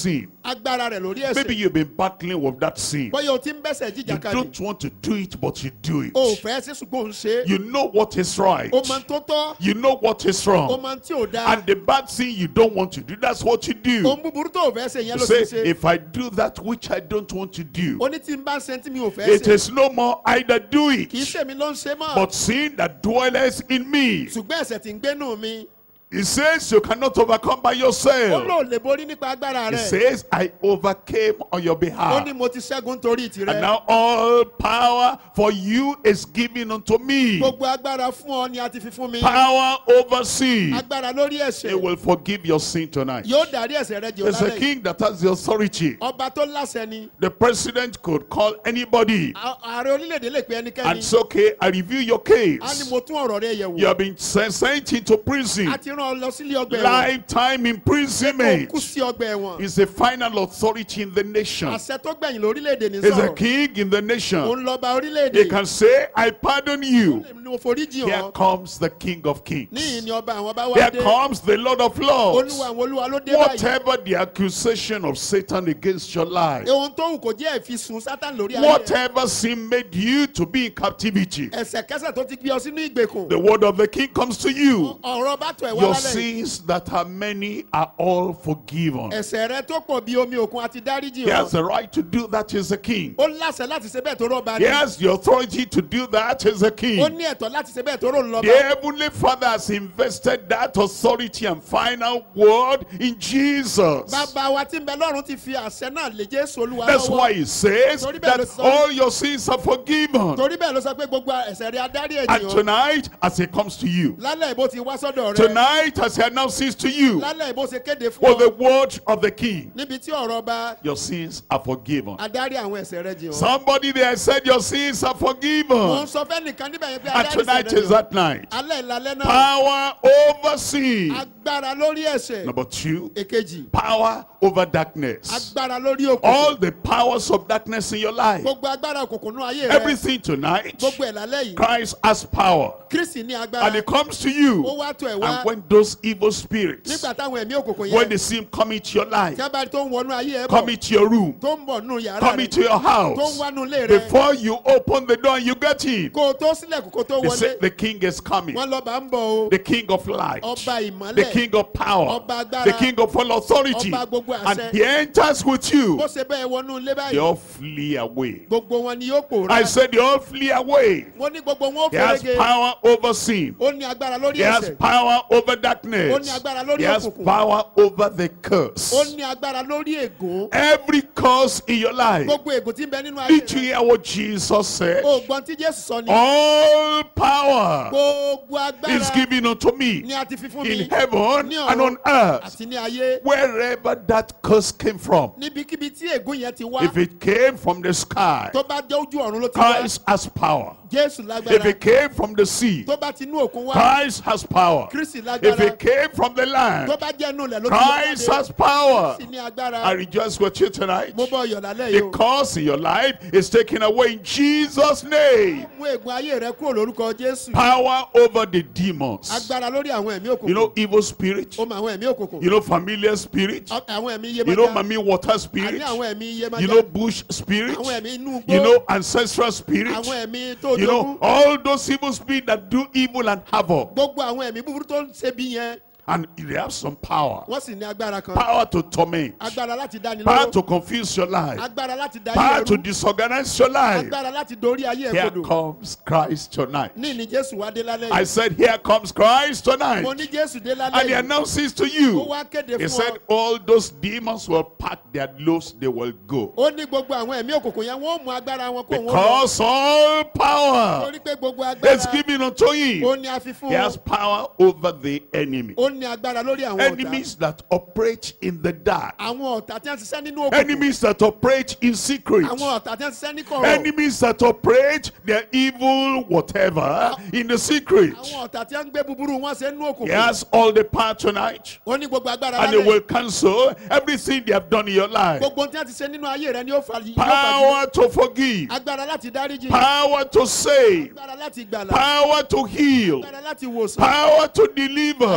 agbára rẹ̀ lórí Maybe ẹ̀ṣẹ̀. you've been battling with that sin. Bóyá o ti ń bẹ́sẹ̀ You jíjà kadì. don't want to do it, but you do it. O ò fẹ́ ṣe ṣùgbọ́n ò ń ṣe é. You know what is right. O máa ń tó tọ́. You know what is O wrong. máa ń tí ò dáa. And the bad thing you don't want to do, that's what you do. Ohun búburú tó o fẹ́ ṣe yẹn You ló say, ti ṣe. if I do that which I don't want to do, O ní tí n bá ń ṣe tí mi ò fẹ́ it ṣe. is no more I that do it, Kì í ṣe mi ló ń ṣe mọ́. but sin that dwelleth in me. Ṣùgbọ́n ẹ̀ṣẹ̀ tí ń gbénú mi. He says you cannot overcome by Ó yourself. lò lè borí nípa agbára He rẹ̀. says, I overcame on your Ó behalf. ní mo ti ṣẹ́gun torí And tirẹ̀. now all power for you is given unto me. Gbogbo agbára fún ọ ni a ti fi fún mi. Power over sin. Agbára lórí He ẹ̀ṣẹ̀. will forgive your sin tonight. Yóò dárí ẹ̀ṣẹ̀ rẹ jì ó There's a lálẹ́ yìí. king that has the authority. Ọba tó láṣẹ ni. The president could call anybody Ààrẹ orílẹ̀-èdè lè pe and ẹnikẹ́ni. say, okay, I review your A ní case. mo tún ọ̀rọ̀ rẹ yẹ̀ You wò. have been sent into prison. A ti rán ọ lọ sílé ọgbà ẹ̀wọ̀n. Lifetime Ó imprisonment. kú sí ọgbà ẹ̀wọ̀n. Is the final authority in the nation. Àṣẹ tó gbẹ̀yìn lórílẹ̀-èdè ní Is a sọ̀rọ̀. king in the nation. Òun lọ́ba He orílẹ̀-èdè. can say, I pardon you. Ni mo foríjì Here ọ́. comes the King of Kings. Níyìn ni ọba àwọn ọba wá Here dé. comes the Lord of Lords. Olúwa àwọn olúwa ló dé báyìí. Whatever the accusation of Satan against your life, Ohun tó wù kó jẹ́ ìfisùn Sátán lórí ayé. whatever sin made you to be in captivity, Ẹ̀ṣẹ̀kẹ́ṣẹ̀ tó ti gbé ọ sínú ìgbèkùn. the word of the King comes to you. Ọ̀rọ̀ bá tọ̀ ẹ̀ wá Your lálẹ́ yìí. sins that are many are all forgiven. Ẹ̀ṣẹ̀ rẹ tó pọ̀ bí omi òkun àti dáríjì He has ọ́. the right to do that as a king. Ó láṣẹ láti ṣe bẹ́ẹ̀ tó rọ́ọ̀bá He ni. has the authority to do that as a Ó king. ní ẹ̀tọ́ láti ṣe bẹ́ẹ̀ tó rò ń lọ́ba. The Heavenly Father has invested that authority and final word in Jesus. Bàbá wa tí ń bẹ lọ́run ti fi àṣẹ náà lé Jésù Olúwa That's why lọ́wọ́. he says Torí bẹ́ẹ̀ ló that sọ- all your sins are forgiven. Torí bẹ́ẹ̀ ló sọ pé gbogbo ẹ̀ṣẹ̀ rẹ adarí And ènìyàn. tonight, as he comes to you, Lálẹ́ ìbò ti wá sọ́dọ̀ rẹ. tonight, as he announces to you, Lálẹ́ ìbò ṣe kéde fún with the ọ. word of the King, Níbi tí ọ̀rọ̀ ọba your sins are forgiven. adarí àwọn ẹ̀ṣẹ̀ rẹ jì ọ́. Somebody there said your sins are Mo ń forgiven. sọ fẹ́ nìkan níbẹ̀ yẹn pé And adarí tonight ẹ̀ṣẹ̀ rẹ is jì ọ́. that night. Alẹ́ ìlàlẹ́ náà. Power over sin. Agbára lórí ẹ̀ṣẹ̀. Number two, Èkejì. power over darkness. Agbára lórí òkùnkùn. All the powers of darkness in your life. Gbogbo agbára òkùnkùn nú ayé rẹ. Everything tonight, Gbogbo ẹ̀ lálẹ́ yìí. Christ has power. Kristi ní And agbára. it comes to Ó you. wá tó ẹ̀ wá. And when those evil spirits, Nígbà táwọn ẹ̀mí òkùnkùn when yẹn. they see him come into your life, Tí a bá rí tó ń wọnú ayé ẹ come bọ̀. into your room, Tó ń bọ̀ nù yàrá come rẹ. into your Tó ń house, wá nù ilé rẹ. before you open the door and you get in, Kó o tó sílẹ̀kùn kó o tó they say wọlé. the king is coming, Wọ́n lọ́ba ń bọ̀ o. the king of light, Ọba the ìmọ́lẹ̀. king of power, Ọba agbára. the king of all authority, Ọba gbogbo and àṣẹ. he enters with you, Bó ṣe bẹ́ẹ̀ wọnú ilé they báyìí. all flee away. Gbogbo wọn ni yóò pòórá. I said they all flee away. Wọ́n ní gbogbo wọn ó He has fẹ́rẹ́gẹ́. power over sin. Ó ní agbára lórí He has ẹ̀ṣẹ̀. power over Ó ní darkness. agbára lórí He has òkùnkùn. power over the curse. Ó ní agbára lórí ègún. Every curse in your life. Gbogbo ègún tí ń bẹ nínú ayé Did you rẹ. hear what Jesus said? Ògbọ́n tí Jésù sọ ni. All power Gbogbo is agbára given unto me ni a ti fi fún in mi. heaven Ní and on ọ̀run earth. àti ní ayé. Wherever that curse came from. Níbikíbi tí ègún yẹn ti wá. If it came from the sky, Tó bá jẹ́ ojú ọ̀run ló ti wá. Christ has power. Jésù If lágbára. it came from the sea, Tó bá ti inú òkun wá. Christ has power. Kristi If lágbára. it came from the Tó land, bá jẹ́ inú ilẹ̀ ló ti wá. Christ has power. Kristi ní agbára. I rejoice with you tonight. Mo bọ̀ yọ̀ lálẹ́ yìí o. The curse in your life is taken away in Jesus' name. Mú ègún ayé rẹ kúrò lórúkọ Jésù. Power over the demons. Agbára lórí àwọn ẹ̀mí You òkùnkùn. know, evil spirit. Ó mọ àwọn ẹ̀mí òkùnkùn. You know, familiar spirit. Àwọn ẹ̀mí You know, Yemọja. mommy water spirit. Àní àwọn ẹ̀mí Yemọja. You know, bush spirit. Àwọn ẹ̀mí inú igbó. You know, ancestral spirit. Àwọn ẹ̀mí tó You know, jogún. all those evil spirits that do evil and havoc. Gbogbo àwọn ẹ̀mí búburú tó ń ṣe bí yẹn. And they have some power. Wọ́n sì ní agbára kan. Power to torment. Agbára láti dáni Power lóró. to confuse your life. Agbára láti dá Power ayé to ẹrú. disorganize your life. Agbára láti dorí ayé ẹ̀ Here kodò. comes Christ tonight. Ní ní Jésù wá dé lálẹ́ I yìí. said, here comes Christ tonight. Mo ní Jésù dé lálẹ́ And he yìí. announces to Ó you. wá kéde He fún said, ọ. all those demons will pack their loads, they will go. Ó ní gbogbo àwọn ẹ̀mí òkùnkùn yẹn wọ́n mú agbára wọn kó wọn lọ. Because all power Torí pé gbogbo is agbára given unto ó him. ní a fi fún He has power over the enemy. ó ní agbára lórí àwọn ọ̀tá. Enemies that operate in the dark. Àwọn ọ̀tá tí wọ́n ti ṣiṣẹ́ nínú òkùnkùn. Enemies that operate in secret. Àwọn ọ̀tá tí wọ́n ti ṣiṣẹ́ ní kọ̀rọ̀. Enemies that operate their evil whatever in the secret. Àwọn ọ̀tá tí wọ́n ń gbé búburú wọn ṣe nínú He òkùnkùn. has all the power tonight. Ó ní gbogbo agbára And he lálẹ́ will yìí. cancel everything they have done in your life. Gbogbo ohun tí wọ́n ti ṣe nínú ayé rẹ ni yóò fàyè. Power to forgive. Agbára láti dáríjì. Power to save. Agbára láti gbàlà. Power to heal. Agbára láti wòsàn. Power to deliver. Agbára láti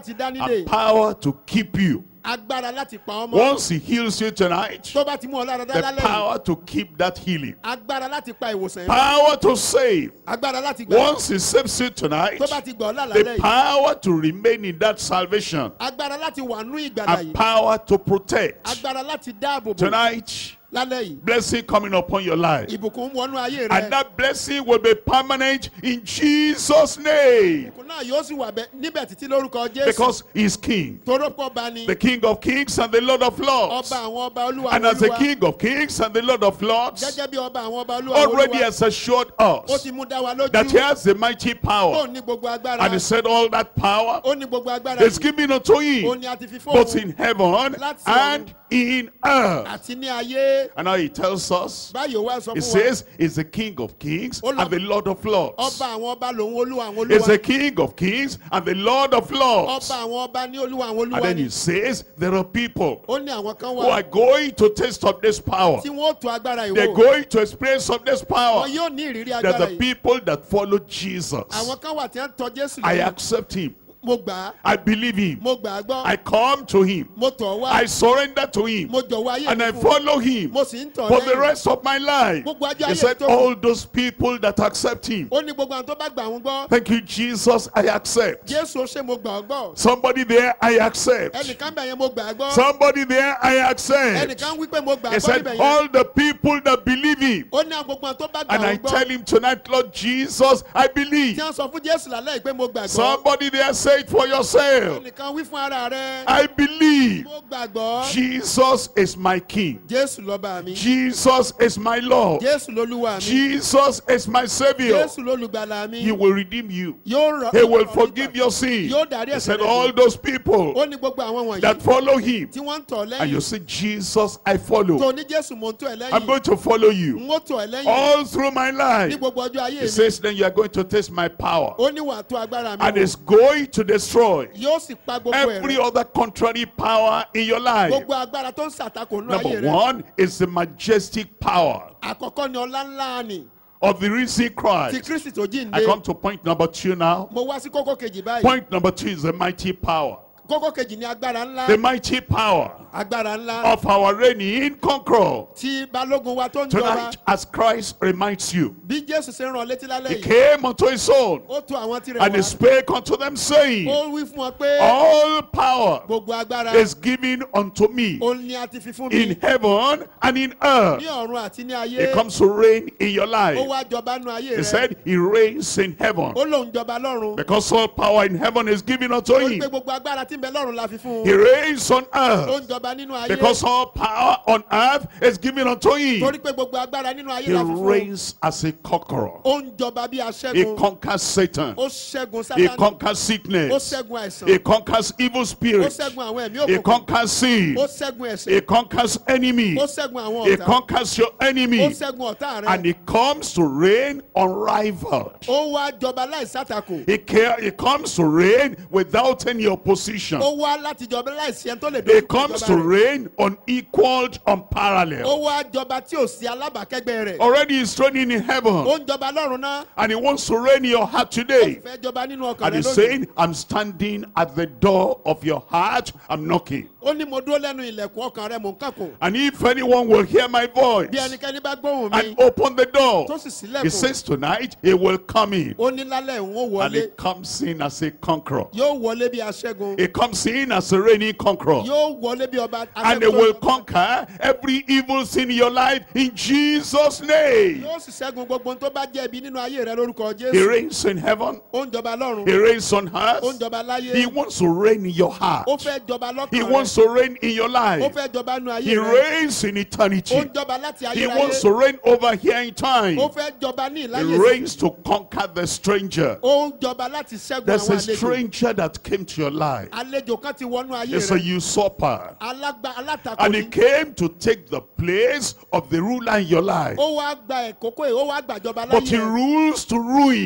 láti dá and nídè. power to keep you. Agbára láti pa ọmọ. Once he heals you tonight, Tó bá ti mú ọ lára dá the lálẹ́ yìí. power to keep that healing. Agbára láti pa ìwòsàn yẹn. Power to save. Agbára láti gbà. Once he saves you tonight, Tó bá ti gbà ọ́ lálẹ́ the yìí. power to remain in that salvation. Agbára láti wà nú ìgbàlà And yìí. power to protect. Agbára láti dáàbò bò. Tonight, Lálẹ́ yìí. blessing coming upon your life. Ìbùkún wọnú ayé And rẹ. that blessing will be permanent in Jesus' name. Ìbùkún náà yóò sì wà níbẹ̀ títí lórúkọ Jésù. Because he's king. Torópọ̀ bá ní. The King of Kings and the Lord of Lords. Ọba àwọn ọba olúwa And àwọn as the olúwa. King of Kings and the Lord of Lords, Gẹ́gẹ́ bí ọba àwọn ọba olúwa àwọn already olúwa. has assured Ó us ti mú dá wa lójú. that he has the mighty Ó power. ní gbogbo agbára. And he said all that power Ó ní gbogbo agbára is yìí. given unto Ó him, ní a ti fi both fóun in heaven and in earth. àti ní ayé. And now he tells us, Báyìí ó wá sọ he fún wa. says, he's the King of Kings and the Lord of Lords. Ọba àwọn ọba lòun olúwa àwọn He's olúwa. the King of Kings and the Lord of Lords. Ọba àwọn ọba ní olúwa àwọn And olúwa then ni. he says, there are people Ó ní àwọn kan who wà are going to taste of this power. tí wọ́n ó tó agbára They're ìwò. going to experience of this power. Wọn yóò ní ìrírí They're agbára the yìí. people that follow Jesus. Àwọn kan wà tí wọ́n tọ Jésù I lẹ́yìn. accept him. Mo gbà á. I believe him. Mo gbà á gbọ́. I come to him. Mo tọ̀ wá. I surrender to him. Mo jọ̀wọ́ ayé And mi I fún. follow him Mo sì ń tọ̀ for the lẹ́yìn. rest of my life. Gbogbo ajá He ayé said, tó kù. all those people that accept him. Ó ní gbogbo àwọn tó bá gbà wọ́n gbọ́. Thank you, Jesus. I accept. Jésù ó ṣe mo gbà ọ́ gbọ́. Somebody there, I accept. Ẹnìkan bẹ̀ yẹn mo gbà á gbọ́. Somebody there, I accept. Ẹnìkan wí pé mo gbà á He gbọ́ said, níbẹ̀ yẹn. all the people that believe him. Ó ní àwọn gbogbo àwọn tó bá gbà And I wọ́n gbọ́. tell him tonight, Lord Jesus, I believe. Tí wọ́n sọ fún Jésù lálẹ́ yìí pé mo gbàgbọ́. Somebody there, say it for yourself. Ẹnìkan wí fún ara rẹ̀. I believe. Mo gbàgbọ́. Jesus is my King. Jésù lọ́ba mi. Jesus is my Lord. Jésù lolúwa mi. Jesus is my Savior. Jésù lolùgbàlà mi. He will redeem you. Yóò rọ. He will forgive your sin. Yóò dárí He ẹ̀ṣẹ̀ said, rẹ all jì. those people Ó ní gbogbo àwọn wọ̀nyí. that follow him. Tí wọ́n ń tọ̀ And you lẹ́yìn. say, Jesus, I follow. Tó ní Jésù mò ń tọ̀ ẹ́ I'm lẹ́yìn. going to follow you N ó tọ̀ ẹ́ lẹ́yìn. all through my Ní life. gbogbo ọjọ́ ayé He mi. says, then you are going to taste my power. Ó ní wà tó agbára mi And wò. it's going to destroy Yóò sì pa gbogbo every ẹ̀rọ. other contrary power in your life. Gbogbo agbára tó ń ṣàtakò nínú ayé Number rẹ̀. one is the majestic power Àkọ́kọ́ ni ọlá ńlá ni. of the risen Ti Christ. Kristi tó I jíǹde. come to point number 2 now. Mo wá sí kókó kejì báyìí. Point number 2 is the mighty power. Kókó kejì ni agbára ńlá. The mighty power Agbára ńlá. of our reigning conqueror. Tí balógun wa tó ń jọba. Tonight, as Christ reminds you, Bí Jésù ṣe ń rán ọ létí lálẹ́ he yìí. came unto his own Ó tú àwọn tirẹ̀ and he wá. spake unto them, saying, Ó wí fún wọn pé all power gbogbo agbára is given unto me ó ní a ti fi fún mi in heaven and in earth. ní ọ̀run àti ní He ayé. comes to reign in your Ó life. wá jọba nú ayé He rẹ̀. said he reigns in heaven Ó lòun jọba lọ́run. because all power in heaven is given unto Ó ní him. pé gbogbo agbára tí ń bẹ lọ́run la fi fún He un. reigns on Ó earth ń jọba nínú ayé. because all power on earth is given unto him. Torí pé gbogbo agbára nínú ayé He la fi fún un. reigns as a conqueror. Ó ń jọba bí He aṣẹ́gun. conquers Satan. Ó ṣẹ́gun He Sátánì. conquers Ó sickness. ṣẹ́gun àìsàn. He conquers evil Ó spirits. ṣẹ́gun àwọn ẹ̀mí He òkùnkùn. conquers sin. Ó ṣẹ́gun ẹ̀ṣẹ̀. He conquers enemy. Ó ṣẹ́gun àwọn He ọ̀tá. conquers your Ó enemy. ṣẹ́gun ọ̀tá And rẹ̀. he comes to reign unrivaled. Ó wá jọba láì sátakò. He comes to reign without any opposition. Ó wá láti jọba láìsí ẹni tó lè He dojú kọ comes ìjọba to rẹ̀. reign unequaled, Ó unparalleled. wá jọba tí ò sí alábàákẹ́gbẹ́ rẹ̀. Already he's reigning in Ó heaven. ń jọba lọ́run náà. And he wants to reign in your heart today. Fẹ́ jọba nínú ọkàn And rẹ̀ he's lónìí. saying, I'm standing at the door of your heart. I'm knocking. Ó ní mo dúró lẹ́nu ilẹ̀kùn ọkàn rẹ̀ mò ń kànkùn. And if anyone will hear my voice Bí ẹnikẹ́ni bá gbóhùn mi and open the door, tó sì he sílẹ̀kùn. says tonight he will come in. Ó ní lálẹ́ òun ó And he wọlé. comes in as a conqueror. Yóò wọlé bí aṣẹ́gun. He comes in as a reigning conqueror. Yóò wọlé bí ọba And he aṣẹ́gun. will conquer every evil sin in your life in Jesus' name. Yóò sì ṣẹ́gun gbogbo ohun tó bá jẹ́ ibi nínú ayé rẹ̀ lórúkọ He Jésù. reigns in heaven. Ó ń jọba lọ́run. He reigns on Ó ń earth. jọba láyé. He wants to reign in your heart. Ó fẹ́ jọba He lọ́kàn wants rẹ̀. to reign in your Ó life. fẹ́ jọba nínú ayé He rẹ̀. reigns in Ó eternity. ń jọba láti He ayé wants ráyé. to reign over here in time. Ó fẹ́ jọba ní He ìláyé. reigns to conquer the stranger. Ó ń jọba láti ṣẹ́gun There's àwọn a àlejò. stranger that came to your life. Àlejò kan ti wọnú ayé It's a rẹ̀. usurper. Alátakò And he ni. came to take the place of the ruler in your life. Ó wá gba ẹ̀kókó yìí, ó wá gbàjọba But láyé he rẹ̀. rules to ruin.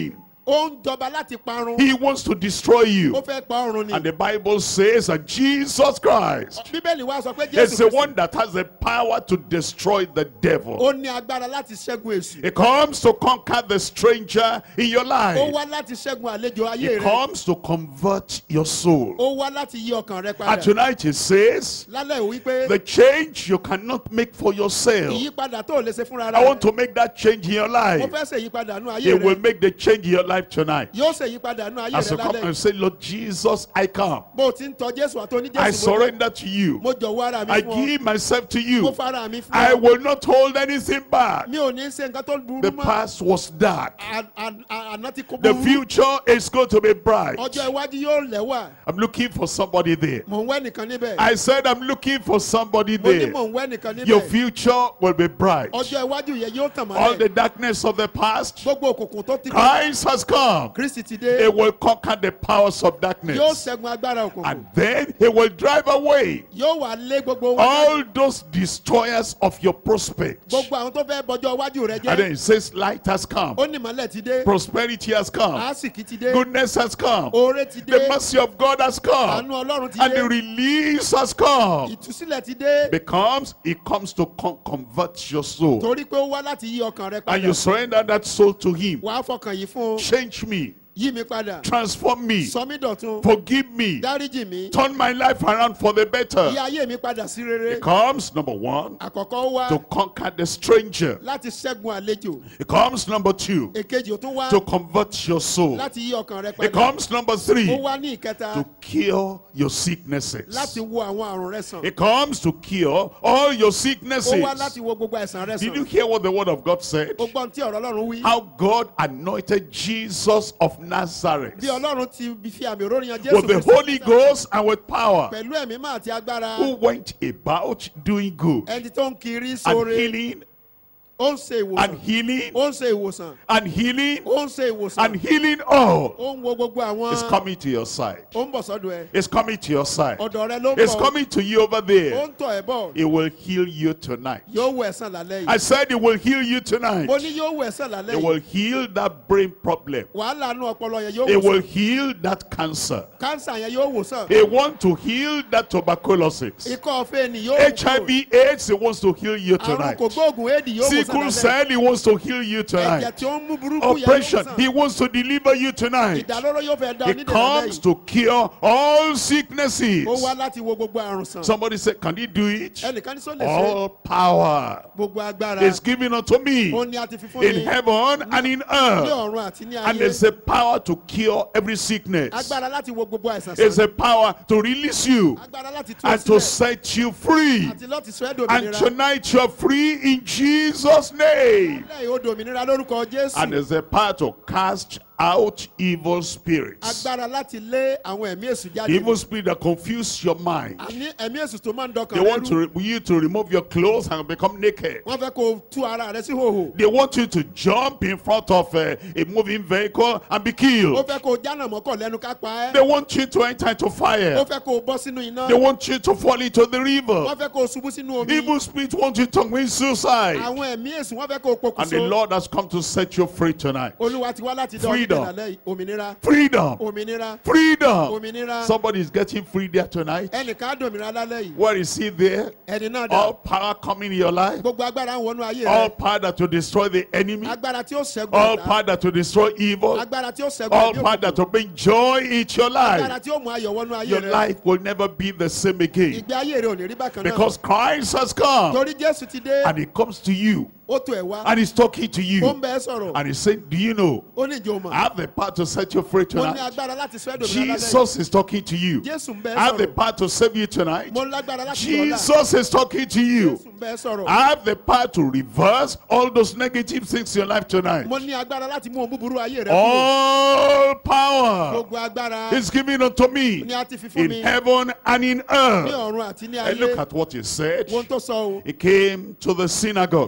ó ń jọba láti parun. He wants to destroy you. Ó fẹ́ pa ọ̀run ni. And the Bible says that Jesus Christ Bíbélì wa sọ pé is Jésù the Kristi one that has the power to destroy the devil. ó ní agbára láti ṣẹ́gun èṣù. He comes to conquer the stranger in your Ó life. wá láti ṣẹ́gun àlejò ayé He rẹ. comes to convert your soul. Ó wá láti yí ọkàn rẹ And padà. tonight he says, Lálẹ́ ò wípé the change you cannot make for yourself, ìyípadà tó o lè ṣe fúnra I want rẹ. to make that change in your Mo life. fẹ́ ṣe ìyípadà nú He ayé will rẹ. make the change in your life tonight. Yóò ṣe ìyípadà nú ayé As you rẹ come lálẹ́. and say, Lord Jesus, I come. Bó o ti ń tọ Jésù àti oní I Jésù surrender to you. mo jọ̀wọ́ ara mi I fún ọ. give myself to Mo you. fara mi fún I ọ. will not hold anything back. Mi ò ní ṣe nǹkan tó burú The mọ́. past was dark. Àná ti kó The burú. future is going to be bright. Ọjọ́ iwájú yóò lẹ́wà. I'm looking for somebody there. Mò ń wẹ́ nìkan níbẹ̀. I said I'm looking for somebody Mo ní there. mò ń wẹ́ nìkan Your níbẹ̀. future will be bright. Ọjọ́ iwájú yẹn yóò tàn All the mọ́lẹ̀. darkness of the past, Gbogbo òkùnkùn tó ti kọ́. Christ has come. Kristi ti He dé. will conquer the powers of Yóò darkness. ṣẹ́gun agbára òkùnkùn. And then he will drive away Yóò wá lé gbogbo wọn. all those destroyers of your prospect. Gbogbo àwọn tó fẹ́ bọjọ́ iwájú rẹ And then jẹ́. it says light has come. Ó ní ìmọ́lẹ̀ ti dé. Prosperity has come. Àásìkí ti dé. Goodness has come. Oore ti The dé. mercy of God has come. Àánú Ọlọ́run ti And the dé. release has come. Ìtúsílẹ̀ ti dé. Because it comes to convert your soul. Torí pé ó wá láti yí ọkàn rẹ And you padà. surrender that soul to him. Wàá fọkàn yìí fún un. Change me. Yí mi padà. Transform me. Sọ mí dọ̀tun. Forgive me. Dáríjì mi. Turn my life around for the better. Yí ayé mi padà sí rere. It comes, number one, Àkọ́kọ́ ó wá to conquer the stranger. láti ṣẹ́gun àlejò. It comes, number two, Èkejì ó tún wá to convert your soul. láti yí ọkàn rẹ It padà. comes, number Ó three, wá ní ìkẹta to cure your sicknesses. láti wo àwọn àrùn rẹ sàn. It comes to cure all your Ó sicknesses. wá láti wo gbogbo àìsàn rẹ Did you sàn. hear what the word of God said? Ó gbọ́n tí ọ̀rọ̀ Ọlọ́run wí. How God anointed Jesus of Nazareth Bí Ọlọ́run ti fi àmì òróyàn Jésù with the Kristi Holy Ghost and with power, pẹ̀lú ẹ̀mí máa àti agbára. who went about doing good Ẹni tó ń kiri and sóore. healing Ó ń ṣe ìwòsàn. and healing Ó ń ṣe ìwòsàn. and healing Ó ń ṣe ìwòsàn. and healing all. Ó ń wo gbogbo àwọn. It's coming to your side. Ó ń bọ̀ sọ́dọ̀ ẹ. It's coming to your side. Ọ̀dọ̀ rẹ ló ń It's bọ̀. coming to you over Ó there. ń tọ̀ ẹ̀ bọ̀. It will heal you tonight. Yóò wẹ̀ sàn lálẹ́ I yìí. said it will heal you tonight. Mo ní yóò wẹ̀ sàn lálẹ́ It will yìí. heal that brain problem. Wàhálà inú ọpọlọ yẹn yóò It wò will sàn. heal that cancer. Kánsà yẹn yóò wò sàn. It wants to heal that tuberculosis. Ikọ́ ọ̀fẹ́ ni yóò wò kúrò. HIV AIDS, it wants to heal you Àrùn tonight. kògbóògùn éèdì yóò wò sàn Sickle lálẹ́. cell, he wants to heal you Ẹ̀jẹ̀ tonight. tí ó ń mú burúkú yẹn yóò wò Oppression, sàn. he wants to deliver you tonight. Ìdálóró yóò fẹ́ dá He onídìrí lálẹ́ comes yìí. to cure all sicknesses. Ó wá láti wo gbogbo àrùn sàn. Somebody said, can he do it? Ẹnìkan ní sọ lè ṣe All power gbogbo agbára. is given unto me Ó ní a ti fi fún in mi heaven and in ní earth. ọ̀run àti ní And ayé. there's a power to cure every sickness. Agbára láti wo gbogbo àìsàn There's sàn. a power to release you Agbára láti tú ọ and to sílẹ̀. set you free. Àti láti sọ ẹ́ And dòmìnira. tonight you're free in Jesus' name. Lẹ́yìn ó dòmìnira lórúkọ Jésù. And there's a power to cast out evil spirits. Agbára láti lé àwọn ẹ̀mí èṣù jáde. Evil spirits that confuse your mind. Àní ẹ̀mí èṣù tó máa ń They dọkàn want lẹ́rú. you to remove your clothes and become naked. Wọ́n fẹ́ kó o tú ara rẹ sí hòhò. They want you to jump in front of a moving vehicle and be Ó killed. fẹ́ kó o jánà mọ́kàn lẹ́nu ká pa They ẹ́. want you to enter into Ó fire. fẹ́ kó o bọ́ sínú iná. They want you to fall into the river. Wọ́n fẹ́ kó o ṣubú sínú omi. Evil spirits want you to commit suicide. Àwọn ẹ̀mí èṣù wọ́n fẹ́ kó o And the pokùnso. Lord has come to set you free tonight. Olúwa ti wá láti dán Freedom. ọdún lálẹ́ yìí. Òmìnira. Freedom. Òmìnira. Freedom. Òmìnira. Somebody is getting free there tonight. Ẹnìkan á dòmìnira lálẹ́ yìí. Where is he there? Ẹni náà dà. All power coming in your life. Gbogbo agbára ń wọnú ayé All rẹ. power that to destroy the enemy. Agbára tí ó ṣẹ́gun All ọ̀tá. power that to destroy evil. Agbára tí ó ṣẹ́gun All ẹ̀mí power that to bring joy into your Agbára life. tí ó mú ayọ̀ wọnú ayé Your rẹ. life will never be the same again. Ìgbé ayé rẹ ò ní rí bákan náà. Because Christ has come. Torí Jésù ti dé. And he comes to you. Ó tó ẹ̀ wá. And he's talking to Ó ń you. bẹ ẹ́ sọ̀rọ̀. And he's saying, do you know? Ó ní ìjọ mọ̀. I have the power to set you free Mo ní tonight. agbára láti sọ ẹ́ dòmìnira lálẹ́ yìí. Jesus is talking to you. Jésù ń bẹ I ẹ́ have the sọ̀rọ̀. power to save you tonight. Mo lágbára láti dọ̀la. Jesus is talking to you. Jésù ń bẹ ẹ́ sọ̀rọ̀. I have the power to reverse all those negative things in your life tonight. Mo ní agbára láti mú ohun búburú ayé rẹ kúrò. All power Gbogbo agbára is given unto me ni a ti fi fún in mi. heaven and in Ní earth. ọ̀run àti ní And look ayé. at what he said. Wọ́n tó sọ o. He came to the synagogue. Ó wá sí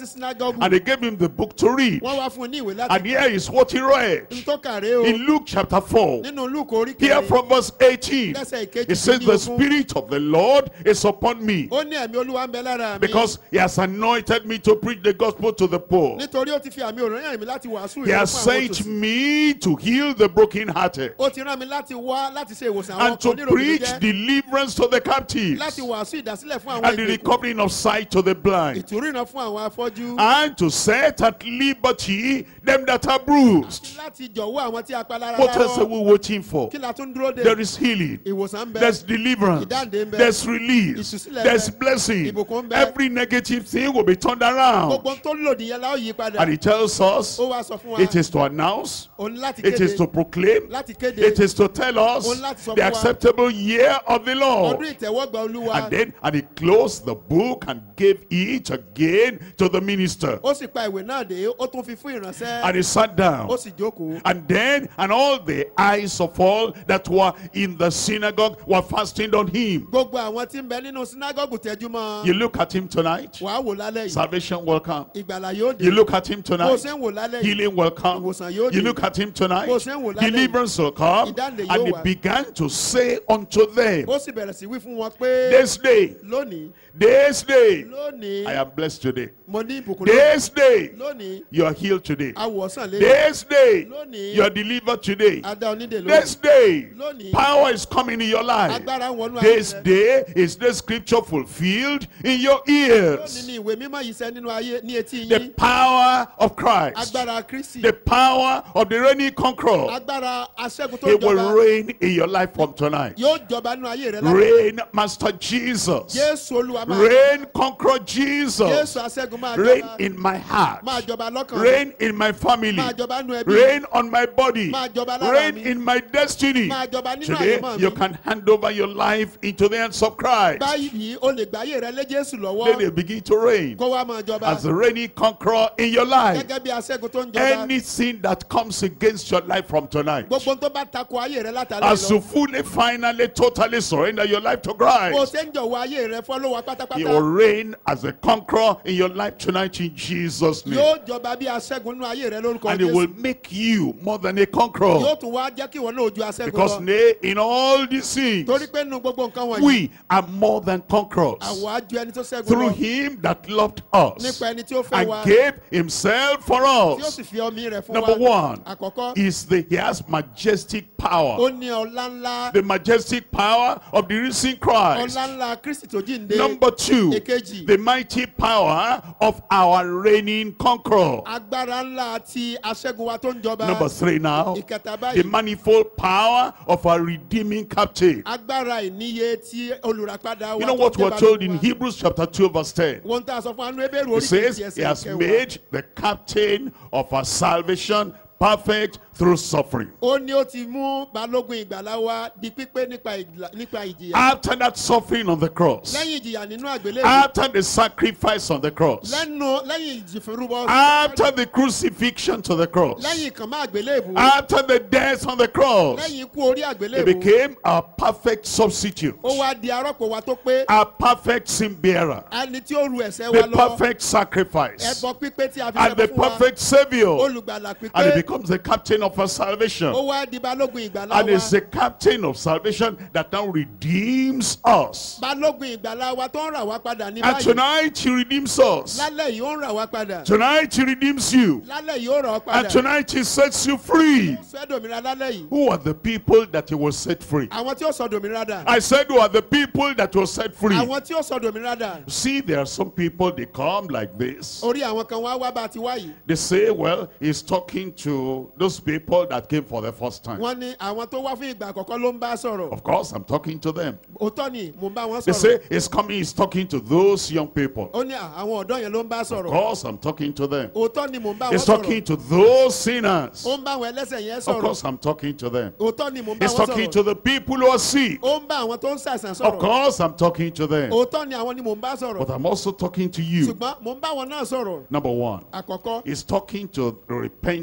synagogue. And they gave him the book to read. Wọ́n wá fún un ní ìwé láti And here is what he read. n tó kàré o. In Luke chapter 4. Nínú Luke orí Here kẹrin. from verse 18. Lẹ́sẹ̀ ìkejì It says, sí the ogún. Spirit of the Lord is upon me, Ó ní ẹ̀mí Olúwa ń bẹ lára mi. because he has anointed me to preach the gospel to the poor. Nítorí ó ti fi àmì òróró yàn mí láti wàásù He ìrere has fún àwọn sent òtòṣì. me to heal the brokenhearted, Ó ti rán mi láti wá láti ṣe ìwòsàn àwọn and to ọkàn preach oníròbìnújẹ́. deliverance to the captives, Láti wàásù ìdásílẹ̀ fún àwọn and the ìgbèkùn. recovering of sight to the blind, Ìtúrìnà fún àwọn afọ́jú. and to set at liberty them that are bruised. Láti jọ̀wọ́ àwọn tí a pa lára What else are lọ́wọ́. we waiting for? Kí la tún dúró de? There is healing, Ìwòsàn ń bẹ. there's deliverance, Ìdáǹdè ń bẹ. there's release, Ìtúsílẹ̀ ń there's bẹ. blessing. Ìbùkún ń bẹ. Every negative thing will be turned around. Gbogbo tó lòdì yẹn la ó yí padà. And he tells us Ó wá sọ fún wa. it is to announce, Òun láti it is kéde. to proclaim, Láti kéde. it is to tell us Òun láti sọ the fún wa. acceptable year of the Lord. Ọdún ìtẹ́wọ́gbà Olúwa. And he closed the book and gave it again to the minister. Ó sì pa ìwé náà dé. Ó tún fi fún ìránṣẹ́. And he sat down. Ó sì jókòó. And all the eyes of all that were in the synagogue were fastened on him. Gbogbo àwọn tí ń bẹ nínú sínágọ́gù tẹ́jú mọ́. You look at him tonight, Wàá wò lálẹ́ yìí. salvation will come. Ìgbàlà yóò dé. You look at him Bó tonight, ṣe ń wò lálẹ́ yìí. healing will come. Ìwòsàn yóò You dé. look at him tonight, Bó ṣe ń wò lálẹ́ yìí. deliverance will come. Ìdáǹdè And yóò he wà. began to say unto them, Ó sì bẹ̀rẹ̀ sí wí fún wọn pé. this day, Lónìí. this day, Lónìí. I am blessed today. Mo ní ìbùkún This day, lónìí. you are healed today. Awọ̀sàn lé. This day, Lónìí. you are delivered today. Adá onídè This lónìí. day, Lónìí. power is coming in your life. Agbára ń wọnú ayé This rẹ. day is this scripture fulfilled in your Lónìí ears. ni ìwé mímọ́ yìí ṣẹ nínú ayé ní etí The yín. power of Christ, Agbára Kristi. the power of the reigning conqueror, Agbára aṣẹ́gun tó it will jọba. reign in your life from tonight. Yóò jọba nínú ayé rẹ láti. Reign, Master Jesus. Jésù Olúwa máa Reign, conqueror Jesus. Jésù aṣẹ́gun máa Reign jọba. in my heart. Máa jọba lọ́kàn mi. Reign in my family. Máa jọba nínú ẹbí. Reign on my body. Máa jọba lára Reign mi. in my destiny. Máa jọba nínú Today, àyẹ̀mọ́ you mi. can hand over your life into the hands of Christ. Báyìí o lè gbé ayé rẹ lé Jésù Then lọ́wọ́. they begin to reign Kó wá máa jọba. as the reigning conqueror in your life. Gẹ́gẹ́ bí aṣẹ́gun tó ń jọba. Anything that comes against your life from tonight, Gbogbo tó bá tako ayé rẹ látàlẹ́ as you lọ. fully, finally, totally surrender your life to Bó Christ, ṣe ń jọ̀wọ́ ayé rẹ fún Olúwa He will pátápátá. reign as a conqueror in your life tonight in Jesus' name. Yóò jọba bí aṣẹ́gun nínú ayé rẹ lórúkọ And He will Jésù. make you more than a conqueror. Yóò tún wá jẹ́ kí ìwọ náà ojú aṣẹ́gun Because lọ. nay, in all these things, Torí pé nínú gbogbo nǹkan wọ̀nyí. we are more than conquerors Àwa á ju ẹni tó ṣẹ́gun through lọ. Him that loved us Nípa ẹni tí ó fẹ́ wa. and gave Himself for Tí ó us. sì fi ọmí rẹ̀ fún Number wa. one Àkọ́kọ́. is He has majestic power. Ó ní ọlá ńlá. The majestic power of the risen Christ. Ọlá ńlá Kristi tó jíǹde. Number two, Èkejì. the mighty power of our reigning conqueror. Agbára ńlá ti aṣẹ́gun wa tó ń jọba. Number three now, Ìkẹta the báyìí. manifold power of our redeeming captive. Agbára ìníye tí olùràpadà wa You know tó what jẹ́ we're balógun told in wa. Hebrews chapter 2 verse 10? Wọ́n tá a sọ fún anú Hébérù It orí says kejì He ẹsẹ̀ has ìkẹwàá. made the captain of our salvation perfect through suffering. Ó ní ó ti mú balógun ìgbàlà wa di pípé nípa ìjìyà. After that suffering on the cross, Lẹ́yìn ìjìyà nínú àgbélébùú. after the sacrifice on the cross, Lẹ́yìn ìjìfìrúbọ. after the crucifixion to the cross, Lẹ́yìn ìkànmá àgbélébùú. after the death on the cross, Lẹ́yìn ikú orí He àgbélébùú. became our perfect substitute, Ó wá di arọ́pò wa tó pé. our perfect sin bearer, Ẹni tí ó ru ẹ̀ṣẹ̀ wa the lọ. perfect sacrifice, Ẹbọ pípé tí a fi and the ṣẹbọ fún wa. perfect Savior. Olùgbàlà And He pípé. becomes the captain of our salvation. Ó wá di balógun ìgbàlà And wa. it's the captain of salvation that now redeems us. Balógun ìgbàlà wa tó ń rà wá padà ní And báyìí. tonight He redeems us. Lálẹ́ yìí ó ń rà wá padà. Tonight He redeems you. Lálẹ́ yìí ó rà ọ́ And padà. tonight He sets you free. Sọ dòmìnira lálẹ́ yìí. Who are the people that He will set free? Àwọn tí ó sọ dòmìnira dà. I said, who are the people that will set free? Àwọn tí ó sọ dòmìnira dà. See, there are some people, they come like this. Orí àwọn kan wá bá a ti wá yìí. They say, well, He's talking to those people that came for the first time. Wọ́n ní àwọn tó wá fún ìgbà àkọ́kọ́ ló ń bá sọ̀rọ̀. Of course, I'm talking to them. Òótọ́ ni mò ń bá wọn They sọ̀rọ̀. say, He's talking to those young people. Ó ní àwọn ọ̀dọ́ yẹn ló ń bá Of sọ̀rọ̀. course, I'm talking to them. Òótọ́ ni mò ń bá wọn He's sọ̀rọ̀. talking to those sinners. Ó ń bá àwọn ẹlẹ́ṣẹ̀ yẹn Of sọ̀rọ̀. course, I'm talking to them. Òótọ́ ni mò ń bá He's wọn talking sọ̀rọ̀. to the people who are sick. Ó ń bá àwọn tó ń ṣàìsàn Of sọ̀rọ̀. course, I'm talking to them. Òótọ́ ni àwọn ni mò ń bá sọ̀rọ̀. But I'm also talking to you. Ṣùgbọ́n mò ń bá wọn náà sọ̀rọ̀. Number one, Àkọ́kọ́, He's talking to the repentant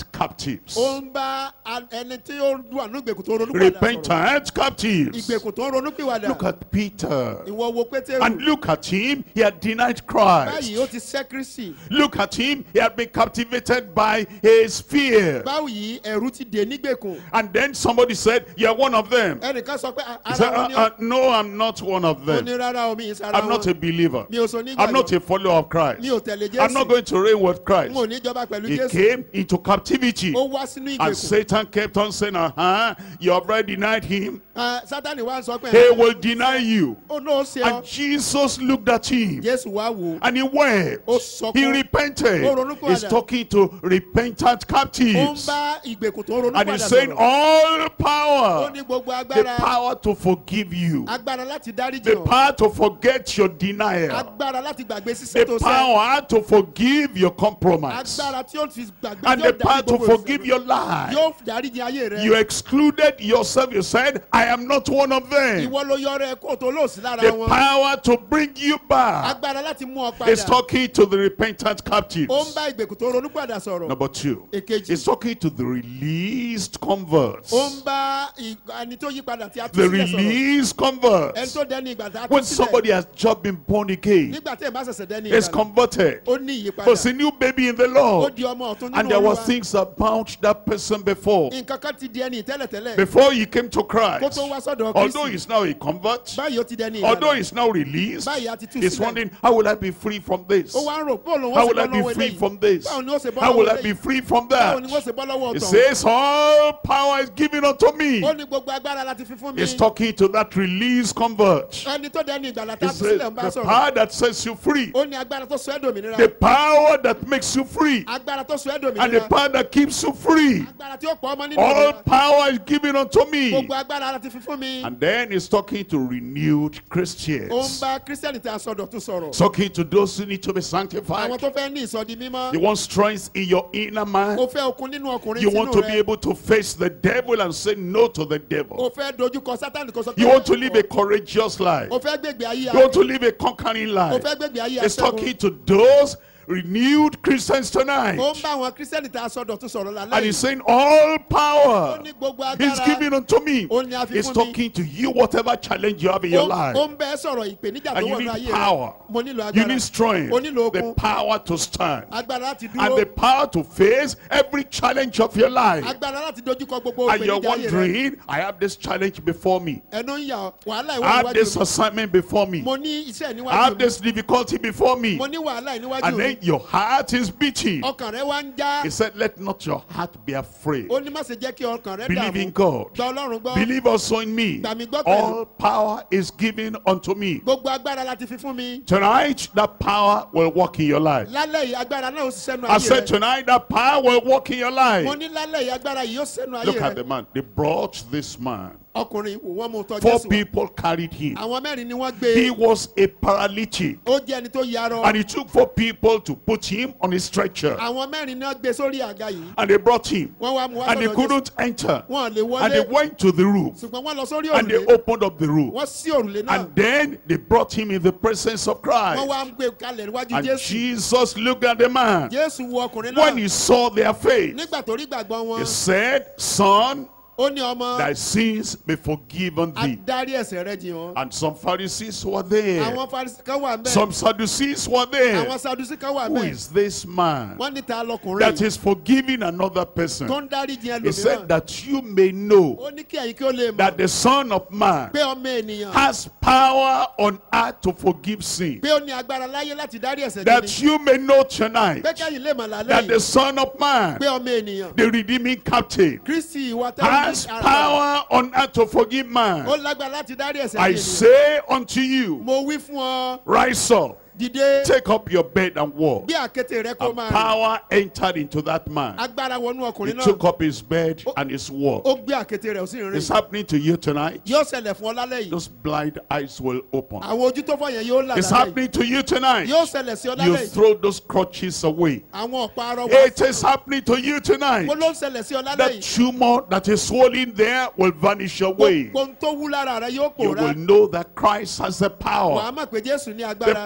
captives. ó ń bá ẹni tí ó wà ní ìgbèkùn tó ronú padà sọ̀rọ̀. Repentant captives. ìgbèkùn tó ronú pìwàdà. Look at Peter. ìwọ wo Pétérù. And look at him, he had denied Christ. báyìí ó ti sẹ́ Kristi. Look at him, he had been captivated by his fear. báyìí ẹ̀rù ti dè nígbèkùn. And then somebody said, you're one of them. ẹnìkan sọ pé He said, ara wọn ni ó. no, I'm not one of ó them. ní rárá omi ìsara I'm not a believer. mi ò sọ I'm not nígbàgbọ́. a follower of Christ. mi ò tẹ̀lé I'm not Jésù. going to reign with Christ. n ò ní jọba pẹ̀lú He Jésù. came into captivity. ó wá sínú And ìgbèkùn. Satan kept on saying, you have already denied him. Sátánì wá ń sọ pé. He will deny you. ó náà ṣe And ọ. Jesus looked at him. Jésù wá wò ó. And he wept. Ó sọkún. He repented. Ó ronúpìwàdà. He's talking to repentant ó ń captives. bá ìgbèkùn tó ronú And padà he's saying, sọ̀rọ̀. all ó power, ní gbogbo the agbára. power to forgive you, agbára láti dáríjì the ọ́. power to forget your denial, agbára láti gbàgbé sísè the tó sẹ́. power to forgive your compromise, agbára tí ó fi gbàgbé and tí the ó power dárí to gbogbo forgive ẹ̀ṣẹ̀. your life. yóò dáríjì ayé rẹ. You excluded yourself. You said, I am not one of them. ìwọ ló yọ rẹ kó tó lòsì lára The wọn. power to bring you back agbára láti mú ọ is padà. talking to the repentant ó ń captives. bá ìgbèkùn tó ronú padà sọ̀rọ̀. Number two, èkejì. it's talking to the released converts. ó ń bá ẹni tó yí padà tí a tú The sílẹ̀ sọ̀rọ̀. released ẹni converts. tó dẹni ìgbà tá a tú When sílẹ̀. somebody has just been born again, nígbà tí ẹ̀ bá ṣẹ̀ṣẹ̀ dẹni is ìgbà converted, ó ní ìyípadà. was a new baby in the ó Lord, di ọmọ ọ̀tún nínú and there were Olúwa. things about that person before. nǹkan kan ti di ẹni tẹ́lẹ̀tẹ́lẹ̀. Before he came to kó Christ, tó wá sọ́dọ̀ although Kristi. he's now a convert, báyìí ó ti dẹni although ìgbàlà. he's now released, báyìí a ti tú he's sílẹ̀. wondering, how will I be free from this? ó wá ń rò bóòlù How wọ́n will ṣe I bọ́ be lọ́wọ́ free eléyìí. from this? báwo ni ó ṣe bọ́ How will lọ́wọ́ I be eléyìí. free from báwo ni that? wọ́n ṣe bọ́ lọ́wọ́ It ọ̀tọ̀. says, all power is given unto me. ó ní gbogbo agbára láti fi fún mi. He's talking to that released convert. ẹni tó dẹni ìgbàlà He tá a tú says, sílẹ̀ ń bá the sọ̀rọ̀. power that sets you free, ó ní agbára tó sọ ẹ́ dòmìnira. the power that makes you free, agbára tó sọ ẹ́ and the dòmìnira. power that keeps you free. agbára tí ó pọ̀ ọmọ nínú All ìgbàlà. power is given unto me. gbogbo agbára láti fi fún mi. And then he's talking to renewed ó ń Christians. bá kírísítẹ́nì tí a sọdọ̀tún sọ̀rọ̀. Talking to those who need to be àwọn sanctified. tó fẹ́ ní ìsọdi mímọ́. You want strength in your inner man. ó fẹ́ okun nínú ọkùnrin You sínú want to be rẹ. able to face the devil and say no to the ó devil. fẹ́ dojúkọ sátánì kó sọ pé. You want to live a courageous life. ó fẹ́ gbègbè ayé You want to live a conquering ó life. fẹ́ gbègbè ayé He's talking to those renewed Christians tonight. ó ń bá àwọn kírísítẹ́nì tá a sọdọ̀tún sọ̀rọ̀ lálẹ́ And he's yìí. saying, all ó power ní gbogbo is agbára. given unto me. ó ní a fi He's fún mi. talking to you, whatever challenge you have in your ó life. ń bẹ́ sọ̀rọ̀ ìpèníjà tó And you wọ̀ ní need ayé power. rẹ. mo nílò You agbára. need strength, ó nílò the okun. power to stand, agbára láti and the dúró. power to face every challenge of your life. agbára láti dojúkọ gbogbo And you're ìpèníjà ayé rẹ. wondering, I have this challenge before me. ẹnu ń yà ọ́. wàhálà I ìwọ have this níwájú mi. assignment before me. mo ní iṣẹ́ I níwájú have mi. this difficulty before me. mo ní wàhálà níwájú And mi. then your heart is beating. ọkàn rẹ wá ń já. He said, let not your heart be afraid. ó ní má ṣe jẹ́ kí ọkàn rẹ Believe in dààmú. God. gba Ọlọ́run gbọ́. Believe also in me. Gbà mí gbọ́ pẹ̀lú. All power is given unto me. gbogbo agbára láti fi fún mi. Tonight, that power will work in your life. lálẹ́ yìí agbára náà ó ṣiṣẹ́ nu I ayé said rẹ. tonight, that power will work in your mo life. ní lálẹ́ yìí agbára yìí ó ṣiṣẹ́ nu ayé Look at the rẹ. man. They brought this man. ọkùnrin wọ́n mú tọ́ 4 Jésù wá. people carried him. àwọn mẹ́rin ni wọ́n gbé. He was a paralytic. ó jẹ́ ẹni tó yarọ. And it took 4 people to put him on a stretcher. àwọn mẹ́rin náà gbé sórí àga yìí. And they brought him. wọ́n wá mú wá And he sọ́dọ̀ Jésù. couldn't enter. wọ́n lè And they wọlé. went to the roof. ṣùgbọ́n wọ́n lọ sórí And they òrùlé. opened up the roof. wọ́n sí òrùlé náà. And then they brought him in the presence of wọ́n Christ. wá ń gbé kalẹ̀ níwájú And Jésù. Jesus looked at the man. Jésù wo ọkùnrin When náà. he saw their faith, nígbà tó rí gbàgbọ́ he wọn. said, Son, ó ní ọmọ. thy sins be forgiven thee. adarí ẹ̀ṣẹ̀ rẹ jì wọ́n. And some Pharisees were there. àwọn Farisí kan wà ńbẹ̀. Some Sadducees were there. àwọn Sadusí kan wà Who ńbẹ̀. is this man wọ́n ní ta lọkùnrin that yìí is forgiving another person? tó ń dárí jìn He said ẹlòmíràn. that you may know ó ní kí ẹ̀yin kí ó lè that mọ̀ the Son of Man pé ọmọ ènìyàn has power on earth to forgive sin. pé ó ní agbára láyé láti dárí ẹ̀ṣẹ̀ jì That ni. you may know tonight pé kẹ́yìn lè mọ̀ lálẹ́ that the yìí Son of Man, pé ọmọ ènìyàn the redeeming captain, Kristi ìwà has power on earth to forgive ó man. lágbára láti dárí ẹ̀ṣẹ̀ I jì ni. say unto you, mo wí fún ọ rise up, dìde take up your bed and walk. bí àkéte rẹ kó And máa rìn. power entered into that man. agbára wọnú He ọkùnrin náà. took up his bed and his walk. ó gbé àkéte rẹ̀ ó sì It's rìn. happening to you tonight. yóò ṣẹlẹ̀ fún ọ lálẹ́ yìí. Those blind eyes will open. àwọn ojú tó fọ́ yẹn yóò là It's lálẹ́ yìí. happening to you tonight. yóò ṣẹlẹ̀ sí ọ You lálẹ́ yìí. throw those crutches away. àwọn ọ̀pá arọ wá. It is happening to you tonight. mo ló ń ṣẹlẹ̀ sí ọ lálẹ́ That yìí. tumor that is swollen there will vanish away. gbogbo ohun tó wú lára rẹ yóò You pòórá. will know that Christ has the wàá power. mọ̀ pé Jésù ní The agbára. power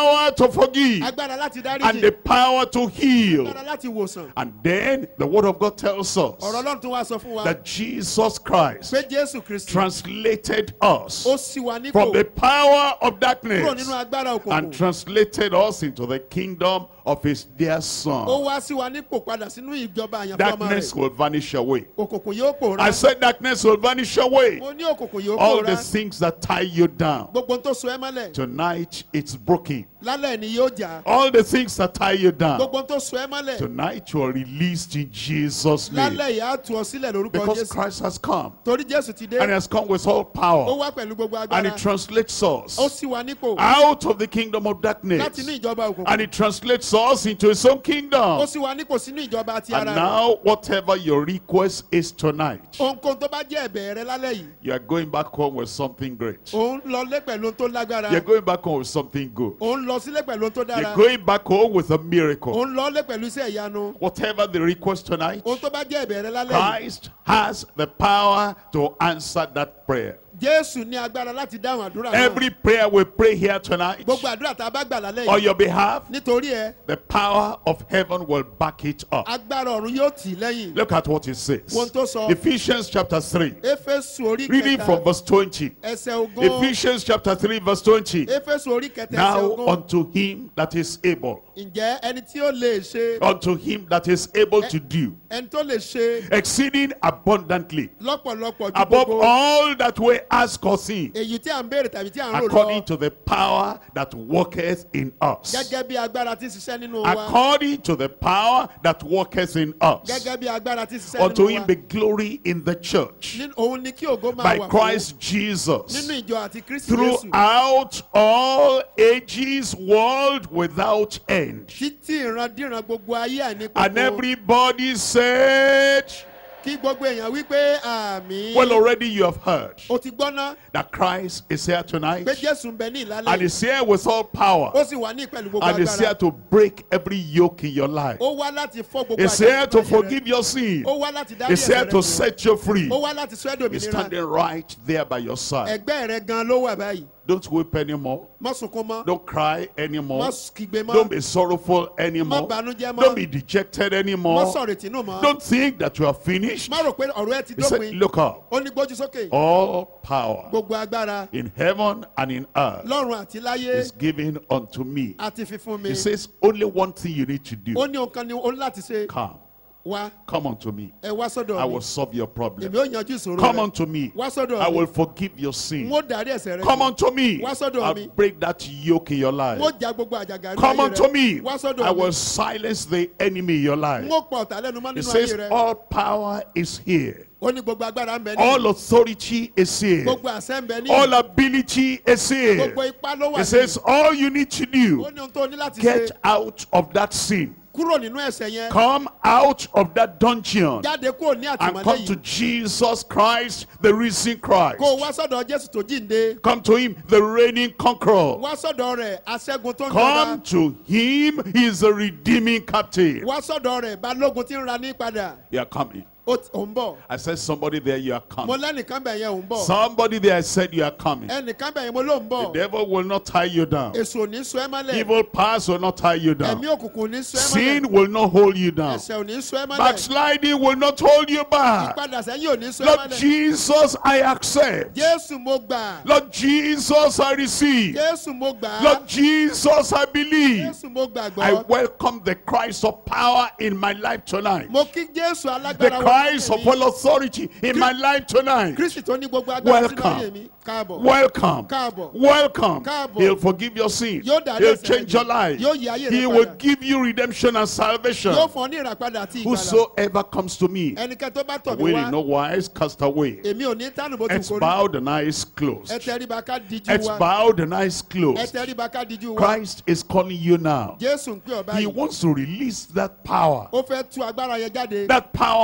power to forgive, agbára láti and the dáríjì, power to heal. agbára láti wòsàn. And then the word of God tells Ọ̀rọ̀ us Ọlọ́run tún wá sọ fún wa that Jesus Christ pé Jésù Kristi translated us ó ṣí wa from nípò the power of kúrò darkness nínú agbára and òkùnkùn. translated us into the kingdom of his dear Ó son. wá sí wa nípò padà sínú ìjọba àyànfọ́ ọmọ Darkness rẹ̀. will vanish away. Òkùnkùn yóò pòórá. I said darkness will vanish away. Mo ní òkùnkùn yóò All the pòórá. things that tie you down. Gbogbo ohun tó so ẹ́ mọ́lẹ̀. Tonight it's broken. Lálẹ́ ni yóò jà. All the things that tie you down. Gbogbo ohun tó so ẹ́ mọ́lẹ̀. Tonight you are released in Jesus' name. Lálẹ́ yìí á tú ọ sílẹ̀ lórúkọ Because Jésù. Christ has come. Torí Jésù ti dé. And he has come with all Ó power. wá pẹ̀lú gbogbo And he agbára. translates Ó us ṣí wa nípò out of the kingdom of láti darkness. inú ìjọba òkùnkùn. And he translates us into his own Ó kingdom. ṣí wa nípò sínú ìjọba ti And ara rẹ̀. now, whatever your request is tonight, Ohunkóhun tó bá jẹ́ ẹ̀bẹ̀ rẹ lálẹ́ yìí. you are going back home with something great. Òun lọlé pẹ̀lú ohun tó lágbára. You're going back home with something good. Òun lọ sílé pẹ̀lú ohun tó dára. You're going back home with a miracle. Òun lọlé pẹ̀lú iṣẹ́ ìyanu. Whatever the request tonight, Ohun tó bá jẹ́ ẹ̀bẹ̀ rẹ lálẹ́ yìí. Christ has the power to answer that prayer. Jésù ní agbára láti dáhùn àdúrà náà. Every prayer we pray here tonight Gbogbo àdúrà tá a bá gbà lálẹ́ on yìí. your behalf, Nítorí ẹ, the power of heaven will back it up. agbára ọ̀run yóò tì í lẹ́yìn. Look at what it says. Ohun tó sọ. Ephesians chapter 3. Éfésù orí Reading from kẹta verse 20. ẹsẹ̀ ogún. Ephesians chapter 3 verse 20. Éfésù orí kẹta ẹsẹ̀ Now ogún. unto him that is able, Ǹjẹ́ ẹni tí ó lè ṣe, unto him that is able to do ẹni tó lè ṣe exceeding abundantly lọ́pọ̀lọpọ̀ ju above gbogbo all that we ask or think, èyí tí à ń béèrè tàbí tí à ń rò according lọ. to the power that worketh in us. Gẹ́gẹ́ bí agbára tí ń ṣiṣẹ́ nínú wa. According to the power that worketh in us. Gẹ́gẹ́ bí agbára tí ń ṣiṣẹ́ Unto nínú him wa. be glory in the church Òun ni kí ògo máa by wà fún Christ Jesus nínú ìjọ àti Kristi Jésù. throughout all ages, world without end. Títí ìrandíran gbogbo ayé àìní And gbogbo. everybody said, Kí gbogbo èèyàn wí pé àmín. well, already you have heard O ti gbọ́ ná that Christ is here tonight pé Jésù ń bẹ ní ìlàlẹ́ and yìí. is here with all power Ó sì wà ní pẹ̀lú gbogbo and is here agbára. to break every yoke in your life. Ó wá láti fọ́ gbogbo Is here to àjàgà ayé rẹ. forgive your sin. Ó wá láti dárí Is here ẹ̀ṣẹ̀ to rẹ jì. set you free. Ó wá láti sọ ẹ́ He's dòmìnira. standing right there by your side. Ẹgbẹ́ rẹ gan ló wà báyìí. Don't weep anymore. Má sunkún mọ́. Don't cry Má anymore. kígbe mọ́. Don't be sorrowful Má anymore. bànújẹ́ mọ́. Don't be dejected Má anymore. sọ̀rètí nù mọ́. Don't think that you are finished. Má rò pé ọ̀rọ̀ ẹ ti He said, dópin. look up. Ó ní gbójú sókè. All power Gbogbo agbára in heaven and in earth lọ́run àti láyé is given unto me. àti fífún mi. He says, only one thing you need to do. Ó ní nǹkan ni ó ní láti ṣe. Come. Wá Come unto me. ẹ wá sọ́dọ̀ I mi. will solve your problem. Èmi ó yanjú ìṣòro Come rẹ. unto me. Wá sọ́dọ̀ I mi. will forgive your sin. N ó dárí ẹ̀ṣẹ̀ rẹ Come jì. unto me. Wá sọ́dọ̀ I'll mi. break that yoke in your life. N ó já gbogbo àjàgà inú Come ayé unto rẹ. me. Wá I sọ́dọ̀ mi. will silence the enemy in your life. N ó pa ọ̀tá lẹ́nu mọ́ He nínú says, ayé rẹ. all power is here. Ó ní gbogbo agbára ń bẹ ní. All authority is here. Gbogbo àṣẹ ń bẹ ní. All ability is here. Gbogbo ipá ló wà He ní. says, all you need to do, Ó ní ohun tó ní láti get ṣe. out of that sin. Kúrò nínú ẹ̀ṣẹ̀ yẹn. Come out of that dungeon Jáde kúrò ní and àtìmọ́lé come to yìí. Jesus Christ, the risen Christ. Kó o wá sọ́dọ̀ Jésù tó jíǹde. Come to him, the reigning conqueror. Wá sọ́dọ̀ rẹ̀ aṣẹ́gun tó ń Come jọba. to him, he is a redeeming captain. Wá sọ́dọ̀ rẹ̀ balógun tí ń ra ní padà. You are coming. Ó ń bọ̀. I said, somebody there, you are Mo coming. lẹ́nìkan bẹ̀ yẹn ò ń bọ̀. Somebody there said, you are coming. Ẹnìkan bẹ̀ yẹn mo ló ń The bọ̀. devil will not tie you down. Èso ò ní sọ ẹ́ mọ́lẹ̀. Evil powers will not tie you down. Ẹ̀mí òkùnkùn ò ní sọ ẹ́ Sin mọ́lẹ̀. will not hold you down. Ẹ̀ṣẹ̀ ò ní sọ ẹ́ mọ́lẹ̀. Backsliding will not hold you back. Ìpadà sẹ́yìn ò ní sọ ẹ́ Lord mọ́lẹ̀. Jesus, I accept. Jésù mo gbà. Lord Jesus, I receive. Jésù mo gbà. Lord Jesus, I believe. Jésù mo I gbàgbọ́. welcome the Christ of power in my life tonight. Mo kí Jésù The alágbára wá Christ of sí all authority in my life tonight. Kristi tó ní gbogbo agbára sínú Welcome. ayé mi. Káàbọ̀. Welcome. Káàbọ̀. Welcome. Káàbọ̀. He'll forgive your sin. Yóò dárí He'll ẹ̀ṣẹ̀ rẹ change jì. your life. Yóò yí ayé rẹ He will padà. give you redemption and salvation. Yóò fún ọ ní ìràpadà àti ìgbàlà. Whosoever comes to me, Ẹnikẹ́ni tó bá tọ̀ mí will in wá. no wise cast away. Èmi ò ní tánù bó ti It's kórè. bowed and eyes closed. Ẹ tẹríba ká díjú It's wa. bowed and eyes Ẹ closed. tẹríba ká díjú wa. Christ is calling you now. Jésù ń pè ọ́ He báyìí. wants to release that power. Ó fẹ́ tú agbára yẹn jáde. That power of his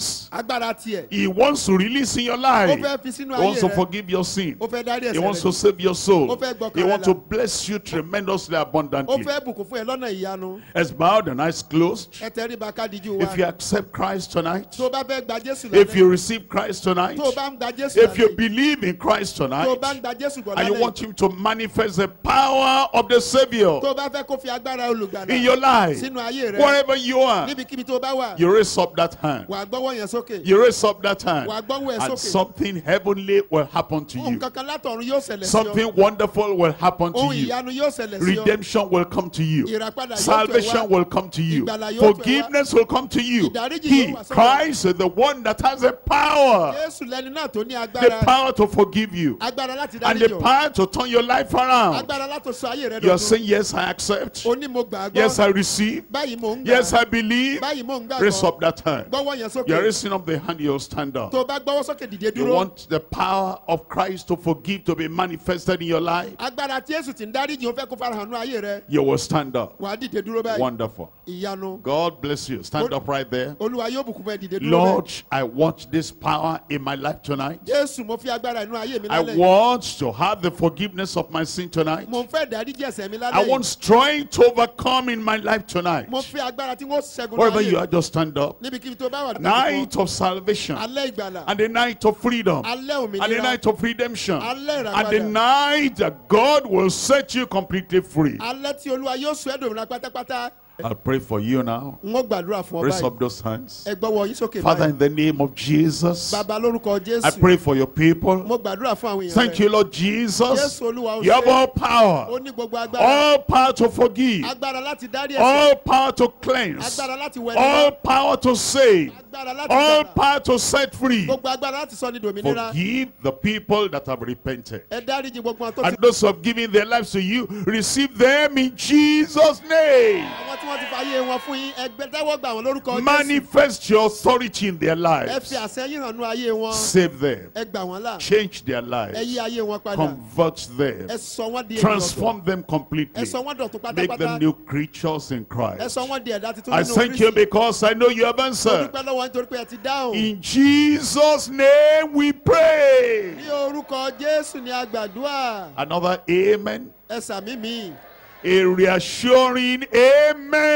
release. agbára tiẹ̀. He wants to release in your ó life. fẹ́ fi sínú He wants ayé to rẹ. forgive your sin. ó fẹ́ dárí He ẹ̀ṣẹ̀ wants to rẹ. save your soul. Ó fẹ́ gbọ́kàn He rẹ wants là. to bless you tremendously ó abundantly. fẹ́ bùkún fún ẹ lọ́nà ìyanu. As bowed and eyes closed. ẹ tẹríba ká díjú wa. If you accept Christ tonight, tó o bá fẹ́ gba Jésù if you lálẹ́. receive Christ tonight, tó o bá ń gba Jésù if you lálẹ́. believe in Christ tó o tonight, bá ń gba Jésù gbọ́ and you lálẹ́. want him to manifest the power of the Savior tó o bá fẹ́ kó fi agbára olùgbàlà in your life, sínú ayé rẹ. wherever you are, níbikíbi tó o bá wà. you raise up that hand. wà á gbọ́wọ́ yẹn sókè. You raise up that hand, wà á gbọ́wọ́ ẹ and sókè. something heavenly will happen to ohun you. kankan látọ̀run yóò ṣẹlẹ̀ sí ọ. Something wonderful will happen to ohun you. ìyanu yóò ṣẹlẹ̀ sí ọ. Redemption will come to you. ìràpadà yóò tẹ̀ Salvation wá. will come to you. Ìgbàlà yóò tẹ̀ wá. Forgiveness will come to you. Ìdáríjì He, yóò wá sọ́dọ̀ rẹ. Christ, is the one that has the power. Jésù lẹni náà tó ní The agbára. power to forgive you. agbára láti And dáríjì the ọ. power to turn your life around. agbára láti sọ ayé rẹ You're dọ̀tun. saying, yes, I accept. ó ní mo gbà á gbọ́. Yes, I receive. báyìí mò ń gbà. Yes, I believe. báyìí mò ń gbà Raise gbọ́. up that hand. gbọ́wọ́ yẹn sókè. You're raising up the hand, you'll stand up. tó o bá gbọ́wọ́ sókè dìde You dúró. want the power of Christ to forgive to be manifested in your life? agbára tí Jésù ti ń dáríjì ó fẹ́ kó farahàn nínú ayé rẹ. You will stand up. wà á dìde dúró báyìí. Wonderful. ìyanu. God bless you. Stand up right there. Olúwa yóò bùkún fún ẹ dìde dúró Lord, báyìí. I want this power in my life tonight. Jésù mo fi agbára inú ayé mi I lálẹ́ yìí. want to have the forgiveness of my sin tonight. mo fẹ́ dáríjì ẹ̀ṣẹ̀ mi I lálẹ́ want yìí. strength to overcome in my life tonight. mo fi agbára tí wọ́n ṣẹ́gun Wherever láyé you are, just stand up. níbikíbi tó bá wà. Night of salvation. alẹ́ ìgbàlà. And the night of freedom. alẹ́ And the òmìnira. night of redemption. alẹ́ And the ìràpadà. night that God will set you completely free. alẹ́ tí Olúwa yóò sọ ẹ́ dòmìnira pátápátá. I'll pray for you now. n ó gbàdúrà fún ọ Raise báyìí. up those hands. ẹ gbọ́wọ́ yín sókè Father, báyìí. in the name of Jesus, bàbá lórúkọ Jésù. I pray for your people. mo gbàdúrà fún àwọn èèyàn Thank rẹ. you, Lord Jesus. Jésù Olúwa ó You have ṣe. all power. ó ní gbogbo agbára. All power to forgive. agbára láti dárí ẹ̀ṣẹ̀. All power to cleanse. agbára láti wẹ̀ All nímọ́. power to save. agbára láti All gbàlà. power to set free. gbogbo agbára láti sọ ní dòmìnira. Forgive the people that have repented. ẹ dáríjì gbogbo àwọn tó ti. And those who have given their lives to you, receive them in Jesus' name. àwọn tí wọ́n ti fàyè wọn fún yín ẹgbẹ́ tẹ́wọ́ gbà wọ́n lórúkọ Jésù. Manifest your authority in their ẹ lives. fi àṣẹ yín hàn nú ayé wọn. Save them. ẹ gbà wọ́n là. Change their ẹ lives. yí ayé wọn padà. Convert them. ẹ sọ wọ́n di ènìyàn ọ̀tọ̀. Transform them ẹ completely. sọ wọ́n dọ̀tun Make pátápátá. them new creatures in ẹ Christ. sọ wọ́n di ẹ̀dá tuntun I nínú thank you Kristi. because I know you have mo answered. dúpẹ́ lọ́wọ́ nítorí pé ẹ ti dáhùn. In Jesus' name we pray. ní orúkọ Jésù ni a gbàdúrà. Another amen. ẹ sàmì mi. A reassuring ẹ sàmì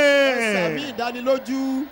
amen. ìdánilójú.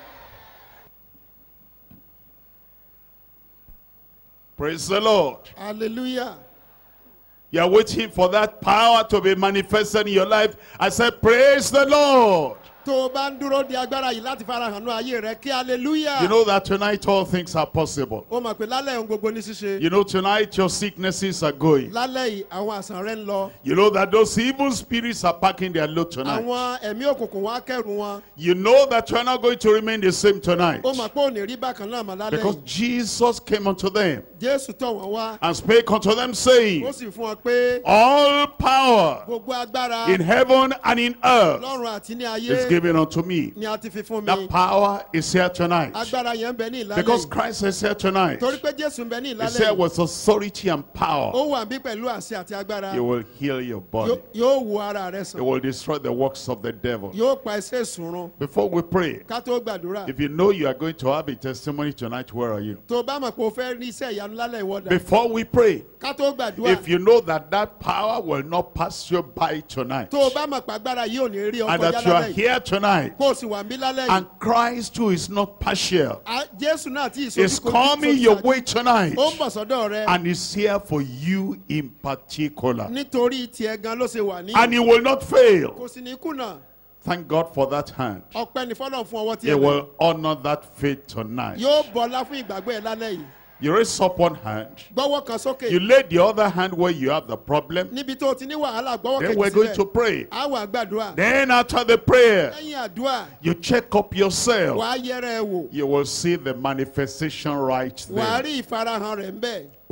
Praise the Lord. hallelujah. You are waiting for that power to be manifested in your life. I said, praise the Lord. tó o bá ń dúró di agbára yìí láti farahàn nú ayé rẹ kí hallelujah. You know that tonight all things are possible. ó mọ̀ pé lálẹ́ ohun gbogbo ní ṣíṣe. You know tonight your sicknesses are going. lálẹ́ yìí àwọn àsàn rẹ ń lọ. You know that those evil spirits are packing their load tonight. àwọn ẹ̀mí òkùnkùn wọn á kẹ́rù wọn. You know that you are not going to remain the same tonight. ó mọ̀ pé ò ní rí bákan náà mọ́ lálẹ́ Because yìí. Jesus came unto them Jésù tọ̀ wọ́n wá. and spake unto them, saying, ó sì fún wọn pé all power gbogbo agbára in heaven and in earth lọ́run àti ní ayé is given unto me. ni a ti fi fún mi. That power is here tonight. agbára yẹn ń bẹ ní ìlálẹ́ Because yìí. Christ is here tonight. torí pé Jésù ń bẹ ní He ìlálẹ́ said yìí. with authority and power, ó wà bí pẹ̀lú àṣẹ àti agbára. He will heal your body. yóò wo ara rẹ He sàn. will destroy the works of the devil. yóò pa iṣẹ́ ìsúnrún. Before we pray, ká tó gbàdúrà. if you know you are going to have a testimony tonight, where are you? tó o bá mọ̀ pé o fẹ́ rí iṣẹ́ ìyanu lálẹ́ ìwọ́dà. Before we pray, ká tó gbàdúrà. if you know that that power will not pass you by tonight, tó o bá mọ̀ pé agbára yìí ò ní rí and ọkọ̀ that you are lálẹ́ yìí. here tonight, kó o sì wà ń bí lálẹ́ yìí. and Christ too is not partial, Jésù náà tí is coming your way tonight, ó ń bọ̀ sọ́dọ̀ rẹ. and is here for you in particular, nítorí tiẹ̀ gan ló ṣe wà ní. and He will not fail. kò sì ní kùnà. Thank God for that hand. ọpẹ́ ní fọ́lọ́run fún ọwọ́ tí He ẹ will honor that faith tonight. yóò bọlá fún ìgbàgbọ́ ẹ lálẹ́ yìí. You raise up one hand, gbọ́wọ́ kan sókè. you lay the other hand where you have the problem, níbi tó o ti ní wàhálà gbọ́wọ́ then kejì we're going to sílẹ̀. pray. á wà gbàdúrà. Then after the prayer, lẹ́yìn àdúrà you check up yourself. wàá yẹra ẹ wò. You will see the manifestation right wàá there. rí ìfarahàn rẹ̀ ń bẹ̀.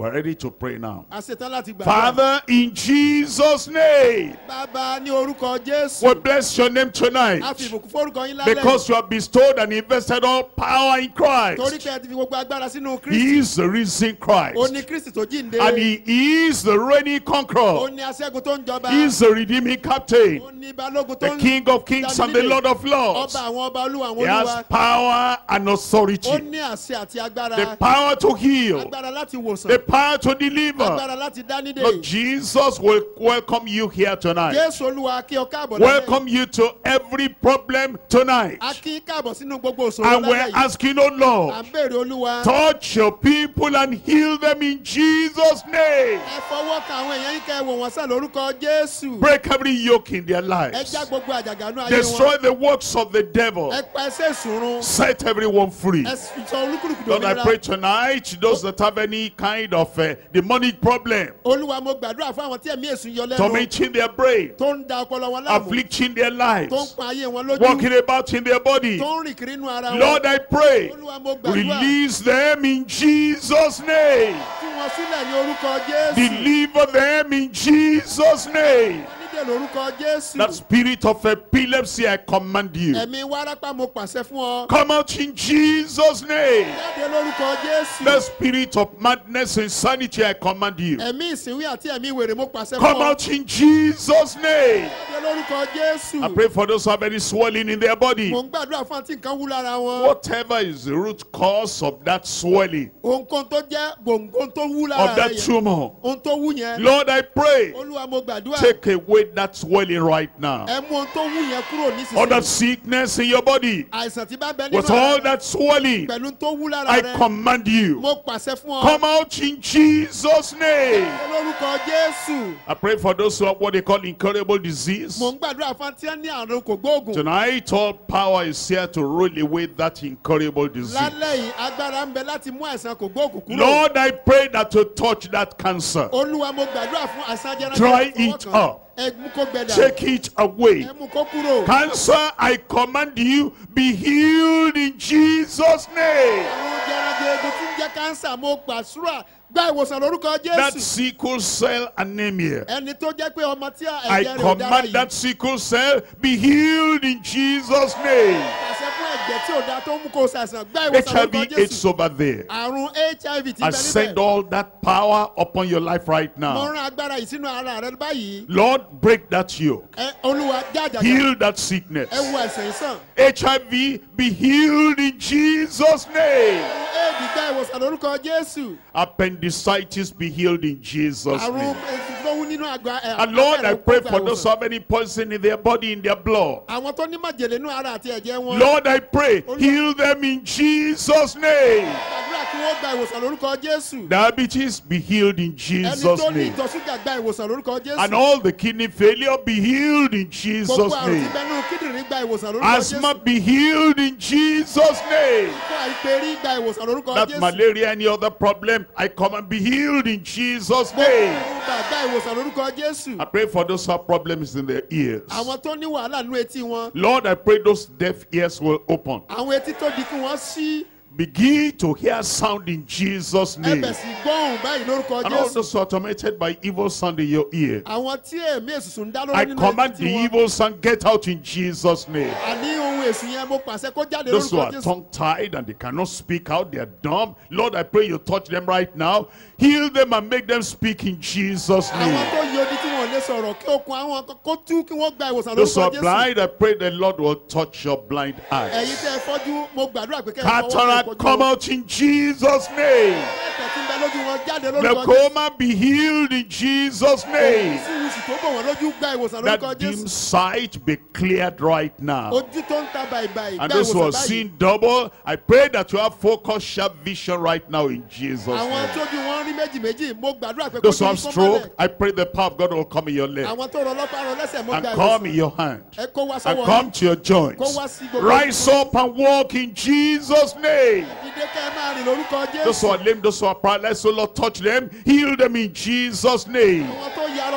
We're ready to pray now. a ṣetán láti gbàdúrà. Father, in Jesus' name, Bàbá ní orúkọ we Jésù. bless your name tonight a fi ìbùkún fórúkọ yín lálẹ́. because you have bestowed and invested all power in torí Christ. pé ẹ ti fi gbogbo agbára sínú He Kristi. is the risen Christ, ó ní Kristi tó jíǹde. and he is the reigning ó conqueror. ní aṣẹ́gun tó ń jọba. He is the redeeming captain, ó ní balógun tó the ń King of kings and the Lord of lords. ọba àwọn ọba olúwa He àwọn has olúwa. power and ó authority, ní àṣẹ àti agbára. the power to heal, agbára láti wòsàn. the power to deliver. agbára láti dá nídè. Lord Jesus will welcome you here tonight. Jésù olúwa kí ọ káàbọ̀ lálẹ́. Welcome you to every problem tonight. a kí káàbọ̀ sínú gbogbo òṣòro And we're lálẹ́ yìí. asking, oh à Lord, ń béèrè olúwa. touch your people and heal them in Jesus' name. ẹ fọwọ́ kan àwọn èèyàn yín kẹ́ ẹ wò wọ́n sàn lórúkọ Jésù. Break every yoke in their ẹ lives. já gbogbo àjàgà náà ayé wọn. Destroy the works of the devil. ẹ pa ẹsẹ̀ ìṣòro. Set everyone free. ẹ sọ olúkúlùkù Lord, I dòmìnira. pray tonight, those that have any kind of demonic problem, olúwa mo gbàdúrà fún àwọn tí ẹ̀mí èṣù yọ lẹ́nu. tormenting their brain, tó ń da ọpọlọ wọn láàmú. afflicting their tó ń lives, pa ayé wọn lójú. walking about in their body. tó ń rìn kiri inú ara wọn. Lord, I pray, olúwa mo gbàdúrà. release them in Jesus' name. tú wọn sílẹ̀ ní orúkọ Jésù. Deliver them in Jesus' name. nídè lórúkọ Jésù. That spirit of epilepsy, I command you. ẹ̀mí wárápá mo pàṣẹ fún ọ. Come out in Jesus' name. jáde lórúkọ Jésù. The spirit of madness, insanity, I command you. ẹ̀mí ìsìnwí àti ẹ̀mí ìwèrè mo pàṣẹ fún Come ọ. out in Jesus' name. jáde lórúkọ Jésù. I pray for those who have any swelling in their body. mo ń gbàdúrà fún àti nǹkan wú lára wọn. Whatever is the root cause of that swelling, ohunkóhun tó jẹ́ gbòǹgbò tó wú of lára rẹ that yẹn. tumor, ohun tó wú yẹn. Lord, I pray, olúwa mo gbàdúrà. take away that swelling right now. ẹ mú ohun tó wú yẹn kúrò All that nísinsìnyí. sickness in your body, àìsàn tí bá bẹ with nínú all ara that swelling, pẹ̀lú tó wú lára I rẹ. command you, mo pàṣẹ fún ọ. come out in Jesus' name. lórúkọ Jésù. I pray for those who have what they call incurable disease. mo ń gbàdúrà fún àti ní àrùn kò gbóògùn. Tonight, all power is here to roll away that incurable disease. lálẹ́ yìí agbára ń bẹ láti mú àìsàn kò gbóògùn kúrò. Lord, I pray that you touch that cancer. olúwa mo gbàdúrà fún àìsàn jẹrẹ. Dry it up. ẹ mú kó gbẹ dà. Take it away. ẹ mú kó kúrò. Cancer, I command you, be healed in Jesus' name. àrùn jẹrẹ egun tí ń jẹ́ kánsà mo pàṣúrà gba ìwòsàn lórúkọ That Jésù. sickle cell anemia, ẹni tó jẹ́ pé ọmọ tí I ẹ̀jẹ̀ rẹ̀ ò dára command yìí. that sickle cell, be healed in Jesus' name. pàṣẹ fún ẹ̀jẹ̀ tí ò da tó ń mú kó ṣàìsàn gba ìwòsàn lórúkọ HIV, it's Jésù. over there. àrùn HIV ti I bẹ send níbẹ̀. all that power upon your life right mo now. rán agbára yìí sínú ara rẹ báyìí. Lord, break that yoke. olúwa jájàjà. Heal that sickness. ẹ wo àìsàn yìí sàn. HIV, be healed in Jesus' name. éèdì gba ìwòsàn lórúkọ Jésù. Appendicitis, be healed in Jesus' àrùn name. lówó nínú àgbà And Lord, I pray for those who have any poison in their body, in their blood. àwọn tó ní májèlé nínú ara àti ẹ̀jẹ̀ wọn. Lord, I pray, heal them in Jesus' name. àdúrà kí wọ́n gba ìwòsàn lórúkọ Jésù. Diabetes, be healed in ẹni Jesus' tó ní name. ìtọ̀ ṣúgà gba ìwòsàn lórúkọ Jésù. And all the kidney failure, be healed in Jesus' gbogbo àrùn tí name. bẹnu kíndìnrín gba ìwòsàn lórúkọ Asthma, Jésù. be healed in Jesus' name. fún àìpérí gba ìwòsàn lórúkọ That Jésù. malaria, any other problem, I come and be healed in Jesus' name. gbogbo gba ìwòsàn lórúkọ Jésù. I pray for those who have problems in their ears. àwọn tó ní wàhálà nínú etí wọn. Lord, I pray those deaf ears will open. àwọn etí tó di kí wọ́n ṣí. Begin to hear sound in Jesus' name. ẹbẹ̀ sì gbọ́hùn báyìí lórúkọ And all Jésù. those who are tormented by evil sound in your ear, àwọn tí èmi èsùsù ń dá lórí I nínú command etí the wọn. evil sound, get out in Jesus' name. àní ohun èsù yẹn mo pàṣẹ kó jáde Those who lórúkọ are Jésù. tongue-tied and they cannot speak out, they are dumb. Lord, I pray you touch them right now. Heal them and make them speak in Jesus' àwọn name. tó yọdí tí wọn ò lè sọ̀rọ̀ kí okun àwọn kó tú kí wọ́n gba ìwòsàn Those who lórúkọ are Jésù. blind, I pray the Lord will touch your blind eyes. ẹ̀yin tẹ́ ẹ fọ́jú mo gbàdúrà pé kẹ́ ẹ fọwọ́ Cataract, come out in Jesus' name. ẹ̀tẹ̀ tí ń bẹ lójú wọn jáde lórúkọ Jésù. Glaucoma, be healed in Jesus' name. síwùsì tó bọ̀ wọ́n lójú gba ìwòsàn lórúkọ That dim Jésù. sight be cleared right now. ojú tó ń ta bàìbàì And gba those who are ìwòsàn báyìí. seeing double, I pray that you have focus, sharp vision right now in Jesus' àwọn name. tójú wọn rí méjì méjì mo gbàdúrà pé kó Those who jí have kó stroke, mọ́lẹ̀. I pray the power of God will come in your leg àwọn tó rọ lọ́pàá rọ lẹ́sẹ̀ mo and gba come in ìwòsàn. your hand ẹ kó wá and sọ́wọ́ come yín. to your joints. Kó wá sí gbogbo Rise up and walk in Jesus' name. ìdè kẹ́ ẹ máa rìn lórúkọ Those who Jésù. are lame, those who are paralyzed, so Lord, touch them, heal them in Jesus' name. àwọn tó yarọ tí wọn lè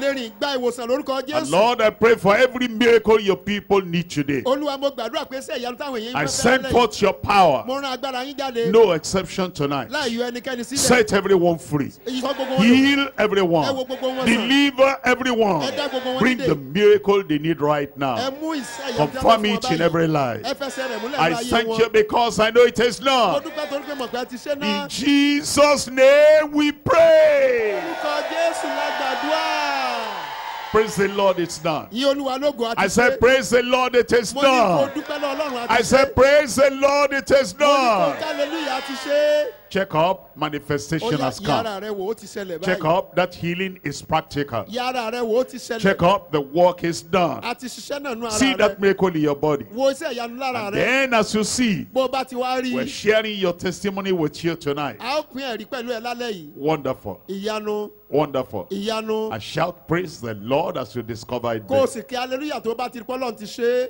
lè rìn gba ìwòsàn lórúkọ And Jésù. Lord, I pray for every miracle your people need today. Olúwa mo gbàdúrà pé iṣẹ́ ìyanu táwọn èèyàn I ń send fẹ́ forth your power. mo rán agbára yín jáde. No exception tonight. láì yọ ẹnikẹ́ni sílẹ̀. Set everyone free. Èyí sọ gbogbo wọn lò. Heal Ẹ everyone. wo gbogbo wọn sàn. Deliver everyone. Ẹ dá gbogbo wọn Bring nídè. the miracle they need right Ẹ now. mú iṣẹ́ ìyanu Confirm jáde it fún in wọn every báyìí. life. Ẹ fẹsẹ̀ rẹ̀ múlẹ̀ I ní ayé thank wọn. you because I know it is Mo not. dúpẹ́ torí pé mọ̀ pé a ti ṣe In náà. Jesus' name we pray. Orúkọ Jésù la gbàdúrà. Praise the Lord, it's done. Yí Olúwa lógo àti I said, praise the Lord, it is Mo ní kó done. dúpẹ́ lọ Ọlọ́run àti I said, praise the Lord, it is Mo ní kó done. hallelujah àti ṣe. Check up, manifestation Ó has yá come. yàrá rẹ̀ wò ó ti ṣẹlẹ̀ Check báyìí. up, that healing is practical. Yàrá rẹ̀ wò ó ti ṣẹlẹ̀. Check up, the work is done. A ti ṣiṣẹ́ náà nú ara See rẹ̀. that miracle in your body. Wo iṣẹ́ ìyanu lára rẹ̀. Then as you see, Bó bá ti wá rí. we're sharing your testimony with you tonight. A ó pín ẹ̀rí pẹ̀lú ẹ lálẹ́ yìí. Wonderful, Ìyanu, wonderful. ìyanu. I shout praise the Lord as you discover it. Kó o there. sì kí hallelujah tó bá ti rí pé Ọlọ́run ti ṣe é.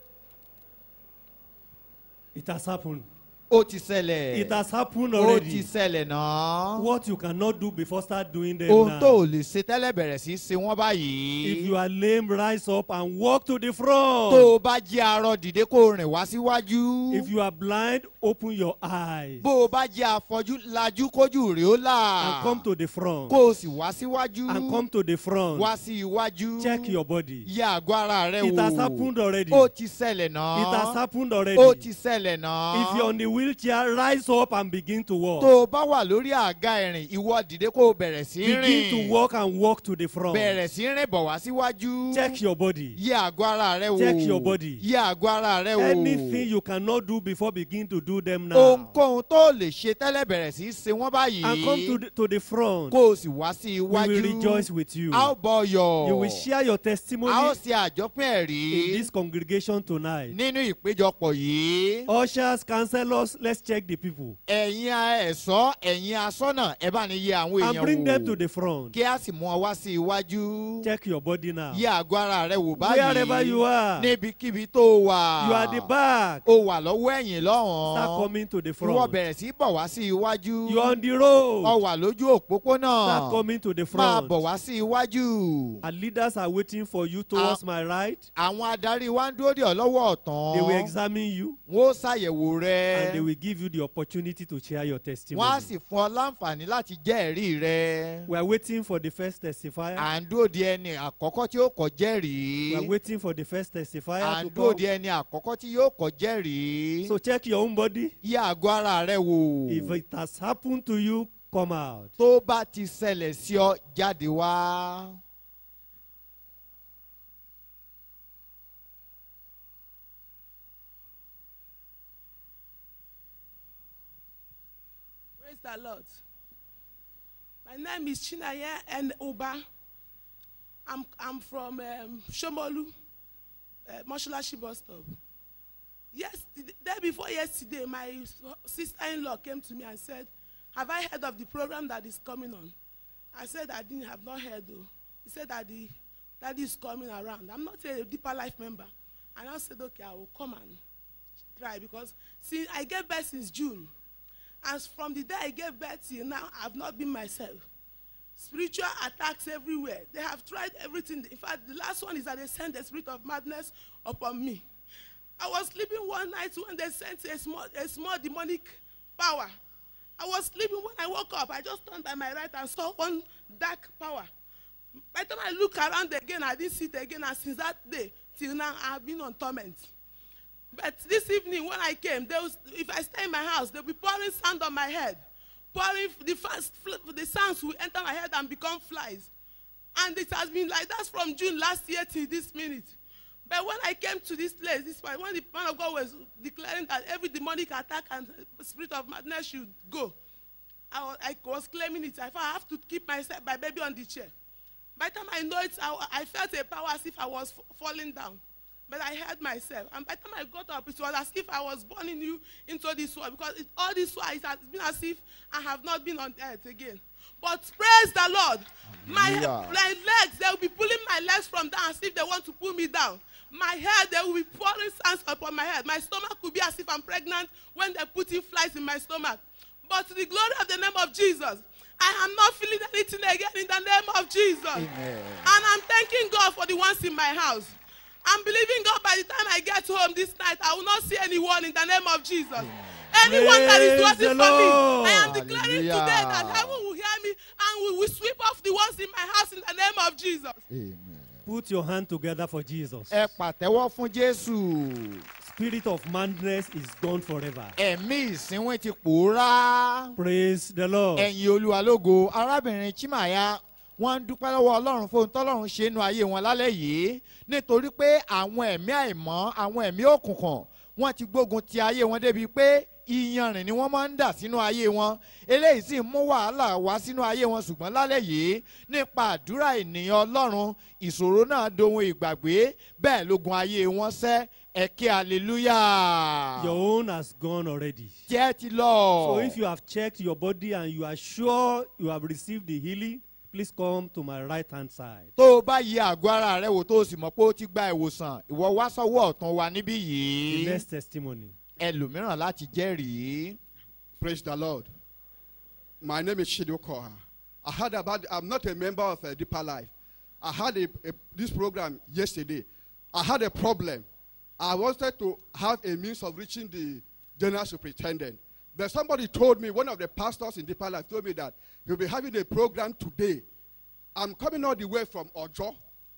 It has happened. Ó ti ṣẹlẹ̀. It has happened Ó ti already. ṣẹlẹ̀ náà. What you cannot do before, start doing them Ohun now. tó ò lè ṣe tẹ́lẹ̀ bẹ̀rẹ̀ sí í ṣe wọ́n báyìí. If you are lame, rise up and walk to the front. Tó o bá jẹ́ arọ dìde kó o rìn wá síwájú. If you are blind, open your eyes Bó o bá jẹ́ afọ́jú lajú kójú rè ó là. and come to the front. Kó o sì wá síwájú. And come to the front. Wá sí iwájú. Check your body. Yẹ àgọ́ ara rẹ wò. It has happened already. Ó ti ṣẹlẹ̀ náà. It has happened already. Ó ti ṣẹlẹ̀ náà. If you're on the wheelchair, rise up and begin to walk. Tó o bá wà lórí àga ìrìn ìwọ dìde kó o bẹ̀rẹ̀ sí í Begin to rìn. walk and walk to the front. Bẹ̀rẹ̀ sí í rìn bọ̀ wá síwájú. Check your body. Yẹ àgọ́ ara rẹ wò. Check your body. Yẹ àgọ́ ara rẹ wò. Anything you cannot do before, begin to do them now. Ohunkóhun tó lè ṣe tẹ́lẹ̀ bẹ̀rẹ̀ sí í ṣe wọ́n báyìí. And come to the front. Kó o sì wá sí We will iwájú. rejoice with you. A ó bọ̀ yọ̀. You will share your testimony A ó ṣe àjọpín in ẹ̀rí this congregation tonight. nínú ìpéjọpọ̀ yìí. Ushers, counselors, let's check the people. Ẹ̀yin ẹ̀ṣọ́, ẹ̀yin aṣọ́nà, ẹ bá ní yẹ àwọn And èèyàn bring them to wò. the front. Kí a sì mú ọ wá sí iwájú. Check your body now. Yẹ àgọ́ ara rẹ wò Wherever you báyìí. are, Níbikíbi tó wà. you are at the back. O wà lọ́wọ́ ẹ̀yìn Start lọ́hùn-ún. coming to the Ìwọ front. bẹ̀rẹ̀ sí bọ̀ wá sí iwájú. You are on the Ọ road. wà lójú òpópónà. Start coming to the Máa front. bọ̀ wá sí iwájú. And leaders are waiting for you towards my right. Àwọn adarí wa ń dúró dè ọ́ lọ́wọ́ They will ọ̀tán. examine you Wọ́n ó ṣàyẹ̀wò and they rẹ. will give you the opportunity to share your Wọ́n á testimony. sì fún ọ láǹfààní láti jẹ́ ẹ̀rí rẹ. We are waiting for the first testifier. À ń dúró de ẹni àkọ́kọ́ tí yóò kọ́ We are jẹ́rìí. waiting for the first À testifier ń to dúró come. de ẹni àkọ́kọ́ tí yóò kọ́ jẹ́rìí. So check your own body. Yẹ àgọ́ ara rẹ wò. If it has happened to you, come out. Tó bá ti ṣẹlẹ̀ sí ọ, jáde wá. Praise the Lord. My name is Chinaya N. Uba. I'm from Shomolu, Moshulashi bus stop. Yes, the day before yesterday, my sister-in-law came to me and said, "Have I heard of the program that is coming on?" I said, "I have not heard though." He said that that is coming around. I'm not a Deeper Life member. And I said, "Okay, I will come and try," because see, I gave birth since June. As from the day I gave birth till now, I've not been myself. Spiritual attacks everywhere. They have tried everything. In fact, the last one is that they sent the spirit of madness upon me. I was sleeping one night when they sent a small demonic power. I was sleeping. When I woke up, I just turned by my right and saw one dark power. By the time I look around again, I didn't see it again. And since that day till now, I have been on torment. But this evening when I came, if I stay in my house, they'll be pouring sand on my head. Pouring the sounds will enter my head and become flies. And it has been like that from June last year till this minute. But when I came to this place, when the man of God was declaring that every demonic attack and spirit of madness should go, I was claiming it. I have to keep my baby on the chair. By the time I know it, I felt a power as if I was falling down. But I heard myself. And by the time I got up, it was as if I was burning you into this world. Because all this while, it has been as if I have not been on earth again. But praise the Lord. My legs, they will be pulling my legs from down as if they want to pull me down. My head, they will be pouring sands upon my head. My stomach will be as if I'm pregnant when they're putting flies in my stomach. But to the glory of the name of Jesus, I am not feeling anything again in the name of Jesus. Amen. And I'm thanking God for the ones in my house. I'm believing God by the time I get home this night, I will not see anyone in the name of Jesus. Anyone that is Praise working the for me, Lord. I am declaring today that Hallelujah. heaven will hear me and we will sweep off the ones in my house in the name of Jesus. Amen. Put your hand together for Jesus. Ẹ pàtẹ́wọ́ fún Jésù. Spirit of madness is gone forever. Ẹ̀mí ìsínwín ti pòórá. Praise the Lord. Ẹ̀yin Olúwa lógo, arábìnrin Chimaya, wọ́n ń dúpẹ́ lọ́wọ́ Ọlọ́run fún ohun tọ́lọ́run ṣe nínú ayé wọn lálẹ́ yìí nítorí pé àwọn ẹ̀mí àìmọ́, àwọn ẹ̀mí òkùnkùn, wọ́n ti gbógun ti ayé wọn débi pé iyanrìn ni wọ́n máa ń dà sínú ayé wọn. Eléyìí sì ń mú wàhálà wá sínú ayé wọn ṣùgbọ́n lálẹ́ yìí nípa àdúrà ènìyàn Ọlọ́run ìṣòro náà dohun ìgbàgbé bẹ́ẹ̀ lógun ayé wọn sẹ́. Ẹ ké hallelujah. Your own has gone already. Jẹ́ ti lọ. So if you have checked your body and you are sure you have received the healing, please come to my right hand side. Tó o bá yẹ àgọ́ ara rẹ wò tó o sì mọ̀ pé o ti gba ìwòsàn, ìwọ wá sọ́wọ́ ọ̀tún wa níbí The yìí. next testimony. Ẹlòmíràn láti jẹ́rìí. Praise the Lord. My name is Shido Koha. I heard about, I'm not a member of Deeper Life. I had this program yesterday. I had a problem. I wanted to have a means of reaching the general superintendent. Then somebody told me, one of the pastors in Deeper Life told me that he'll be having a program today. I'm coming all the way from Ojo.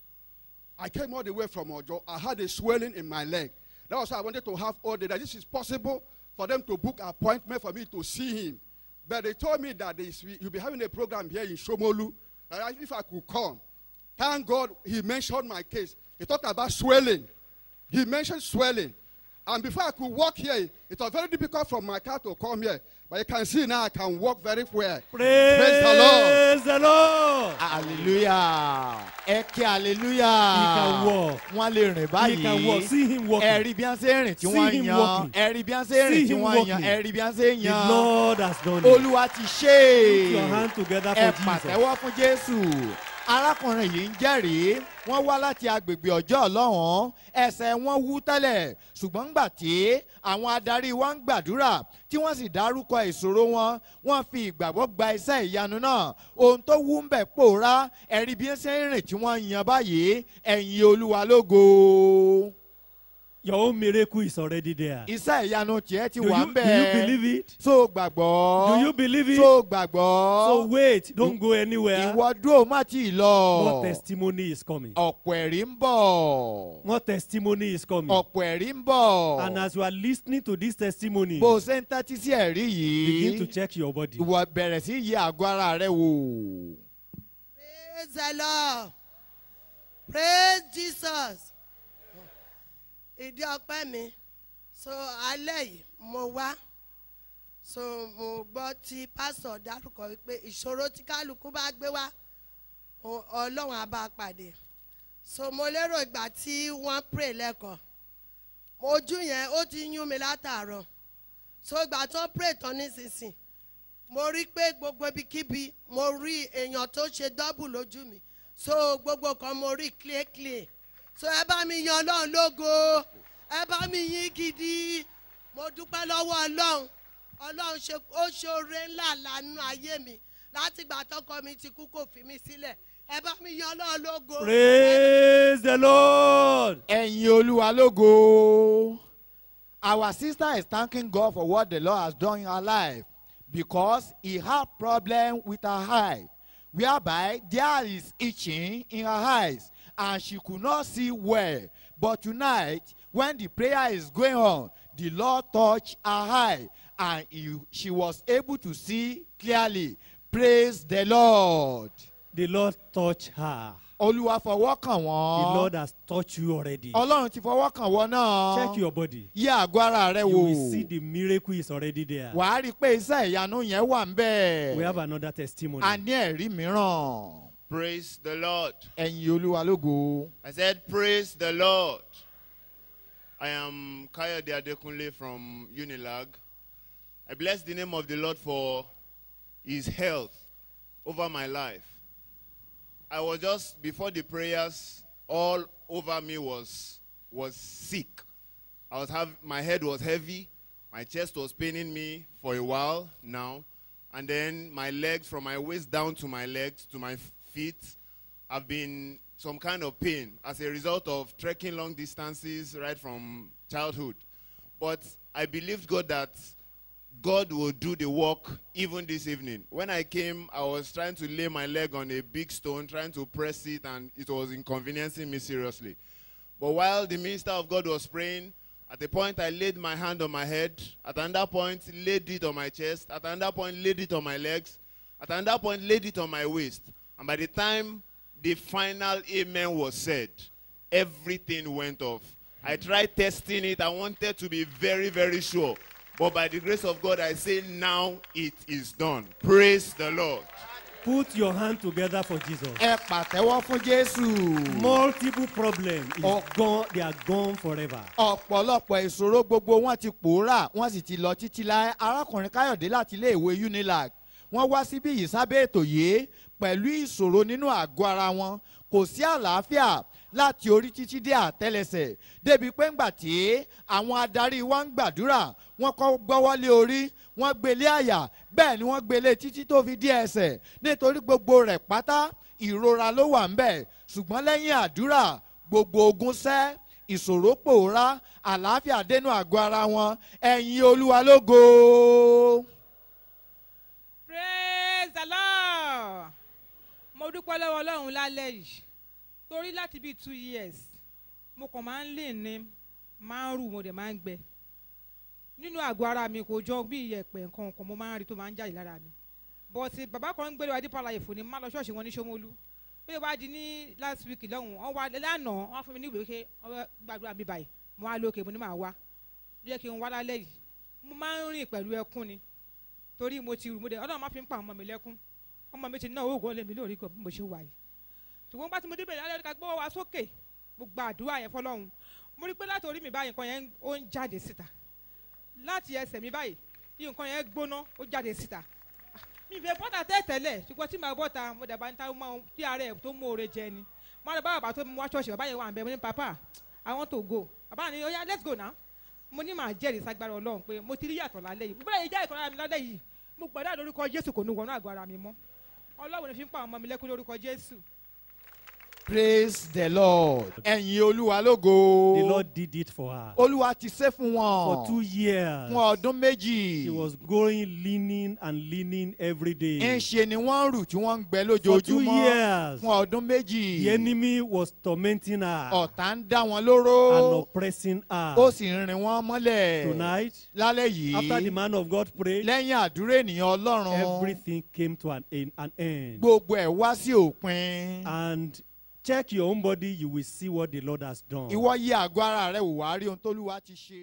I came all the way from Ojo. I had a swelling in my leg. That was why I wanted to have all day. That this is possible for them to book an appointment for me to see him. But they told me that you'll be having a program here in Shomolu. If I could come. Thank God he mentioned my case. He talked about swelling. He mentioned swelling. And before I could walk here, it was very difficult from my car to come here. But you can see now I can walk very well. Praise the Lord. Praise the Lord. Hallelujah. Ẹ ké hallelujah. He can walk. Wọ́n lè rìn He can walk. báyìí. See him walking. Ẹ rí bí wọ́n ṣe ń rìn tí See wọ́n him yan. walking. Ẹ rí bí wọ́n ṣe ń rìn See tí him wọ́n yan. walking. Ẹ rí bí wọ́n ṣe ń The yan. Lord has done it. Olúwa ti ṣe Put your é. hand together Ẹ for Jesus. pàtẹ́wọ́ fún Jésù. Arákùnrin yìí ń jẹ́rìí, wọ́n wá láti agbègbè ọjọ́ ọlọ́run, ẹsẹ̀ wọn wú tẹ́lẹ̀, ṣùgbọ́n ńgbà tí àwọn adarí wa ń gbàdúrà tí wọ́n sì dárúkọ ìṣòro wọn, wọ́n fi ìgbàgbọ́ gba iṣẹ́ ìyanu náà. Ohun tó wú ń bẹ̀ pòórá, ẹ̀rí bí ń ṣe ń rìn tí wọ́n ń yan báyìí, ẹ̀yin Olúwa lógo. Your own miracle is already there. Iṣẹ́ ìyanu tiẹ̀ ti Do wà you, ń do you bẹ̀. believe it? So gbàgbọ́. Do you believe it? So gbàgbọ́. So wait, don't go anywhere. Ìwọ dúró má tì í lọ. More testimony is coming. Ọ̀pọ̀ ẹ̀rí ń bọ̀. More testimony is coming. Ọ̀pọ̀ ẹ̀rí ń bọ̀. And as you are listening to this testimony, Bó o ṣe ń tẹ́tí sí ẹ̀rí begin to yìí, check your body. ìwọ bẹ̀rẹ̀ sí yẹ àgọ́ ara rẹ wò. Praise the Lord. Praise Jesus. Ìdí ọpẹ́ mi. So alẹ́ yìí mo wá. So mo gbọ́ tí pásítọ̀ dárúkọ wípé ìṣòro tí kálukú bá gbé wá Ọlọ́run á bá pàdé. So mo lérò ìgbà tí wọ́n pray lẹ́kọ̀ọ́. Ojú yẹn ó ti yún mi látàárọ̀. So ìgbà tó pray tán nísinsìnyí. Mo rí pé gbogbo ibikíbi mo rí èèyàn tó ṣe double lójú mi. So gbogbo kan mo rí clear. So ẹ bá mi yan Ọlọ́run lógo. Ẹ bá mi yìn gidi. Mo dúpẹ́ lọ́wọ́ Ọlọ́run. Ọlọ́run ó ṣe oore ńlá lánàá ayé mi. Láti ìgbà tọ́kọ mi ti kú kò fi mí sílẹ̀. Ẹ bá mi yan Ọlọ́run lógo. Praise the Lord. Ẹ̀yin Olúwa lógo. Our sister is thanking God for what the Lord has done in her life because he had problem with her eye, whereby there is itching in her eyes and she could not see well. But tonight, when the prayer is going on, the Lord touched her eye and she was able to see clearly. Praise the Lord. The Lord touched her. Olúwa fọwọ́ kàn The wọ́n. Lord has touched you already. Ọlọ́run ti fọwọ́ kàn wọ́n náà. Check your body. Yẹ àgọ́ ara rẹ You will see wò. the miracle is already there. Wàá rí i pé iṣẹ́ ìyanu yẹn wà ń bẹ̀. We have another testimony. A ní ẹ̀rí mìíràn. Praise the Lord. Ẹ̀yin Olúwa lógo. I said, praise the Lord. I am Kayode Adekunle from Unilag. I bless the name of the Lord for his health over my life. I was just, before the prayers, all over me was sick. My head was heavy. My chest was paining me for a while now. And then my legs, from my waist down to my legs, to my feet, have been some kind of pain as a result of trekking long distances right from childhood. But I believed God that God will do the work even this evening. When I came, I was trying to lay my leg on a big stone, trying to press it, and it was inconveniencing me seriously. But while the minister of God was praying, at a point I laid my hand on my head. At another point, laid it on my chest. At another point, laid it on my legs. At another point, laid it on my waist. And by the time the final amen was said, everything went off. I tried testing it. I wanted to be very, very sure. But by the grace of God, I say now it is done. Praise the Lord. Put your hand together for Jesus. Ẹ pàtẹ́wọ́ fún Jésù. Multiple problems is gone, they are gone forever. Ọ̀pọ̀lọpọ̀ ìṣòro gbogbo wọn ti pòórà, wọ́n sì ti lọ títí láé. Arákùnrin Káyọ̀dé láti ilé ìwé Unilag. Wọ́n wá síbí yìí sábẹ́ ètò yìí pẹ̀lú ìṣòro nínú àgọ́ ara wọn. Kò sí àlàáfíà láti orí títí dé àtẹ́lẹsẹ̀. Débi pé ńgbà tí àwọn adarí wa ń gbàdúrà, wọ́n kọ́ gbọ́wọ́lé orí, wọ́n gbélé àyà, bẹ́ẹ̀ ni wọ́n gbélé títí tó fi dé ẹsẹ̀. Nítorí gbogbo rẹ̀ pátá ìrora ló wà ń bẹ̀. Ṣùgbọ́n lẹ́yìn àdúrà, gbogbo ogun sẹ́, ìṣòro pòórá, àlàáfíà dénú àgọ́ ara wọn. Ẹ̀yin Olúwa lógo. Praise the Lord. Mo dúpẹ́ lọ́wọ́ Ọlọ́run lálẹ́ yìí. Torí láti bíi 2 years, mo kàn máa ń lè ní, máa ń rù, mo dẹ̀ máa ń gbẹ. Nínú àgọ́ ara mi kò jọ bí iyẹ̀pẹ̀ nǹkan kan mo máa ń rí tó máa ń jáde lára mi. But bàbá kan ń gbé wa Deeper Life ní má lọ ṣọ́ọ̀ṣì wọn ní Ṣómólú. Bí ó bá di ní last week lọ́hùn, wọ́n wá lánàá, wọ́n fún mi ní ìwé pé wọ́n gbàdúrà mi báyìí. Mo wá lókè, mo ní màá wá. Jẹ́ kí n wá lálẹ́ yìí. Mo máa ń rìn pẹ̀lú ẹkún ni. Torí mo ti rù, mo dẹ̀ Ọlọ́run máa fi ń pa ọmọ mi lẹ́kún. Ọmọ mi ti ná owó lé mi lórí gan bí mo ṣe wà yìí. Ṣùgbọ́n bá ti mo débẹ̀ lálẹ́ ká gbọ́ wa sókè, mo gba àdúrà yẹn fọlọ́run. Mo rí pé láti orí mi báyìí nǹkan yẹn ó ń jáde síta. Láti ẹsẹ̀ mi báyìí nǹkan yẹn gbóná ó jáde síta. Mi fẹ́ bọ́tà tẹ́tẹ̀lẹ̀ ṣùgbọ́n tí màá bọ́tà mo dàbá ń ta tí ara ẹ̀ tó mú oore jẹ ni. Mo rẹ̀ bá bàbá tó mú wá ṣọ́ọ̀ṣì bàbá yẹn wà ń bẹ mo ní papa I want to go. Bàbá ni oya let's go now. Mo ní màá jẹ́rìí ságbára Ọlọ́run pé mo ti rí yàtọ̀ lálẹ́ yìí. Mo bẹ̀rẹ̀ ìjà ìkọ́ra mi lálẹ́ yìí. Mo gbàdúrà lórúkọ Jésù kò ní wọnú àgọ́ ara mi mọ́. Ọlọ́run fi ń pa ọmọ mi lẹ́kún lórúkọ Jésù. Praise the Lord. Ẹ̀yin Olúwa lógo. The Lord did it for her. Olúwa ti ṣe fún wọn. For 2 years. Fún ọdún méjì. She was going leaning and leaning every day. Ń ṣe ni wọ́n ń rù tí wọ́n ń gbẹ lójoojúmọ́. For 2 years. Fún ọdún méjì. The enemy was tormenting her. Ọ̀tá ń dá wọn lóró. And oppressing her. Ó sì ń rìn wọ́n mọ́lẹ̀. Tonight. Lálẹ́ yìí. After the man of God prayed. Lẹ́yìn àdúrà ènìyàn Ọlọ́run. Everything came to an end. Gbogbo ẹ̀ wá sí òpin. And check your own body, you will see what the Lord has done. Ìwọ yẹ àgọ́ ara rẹ wò wá rí ohun t'Olúwa ti ṣe.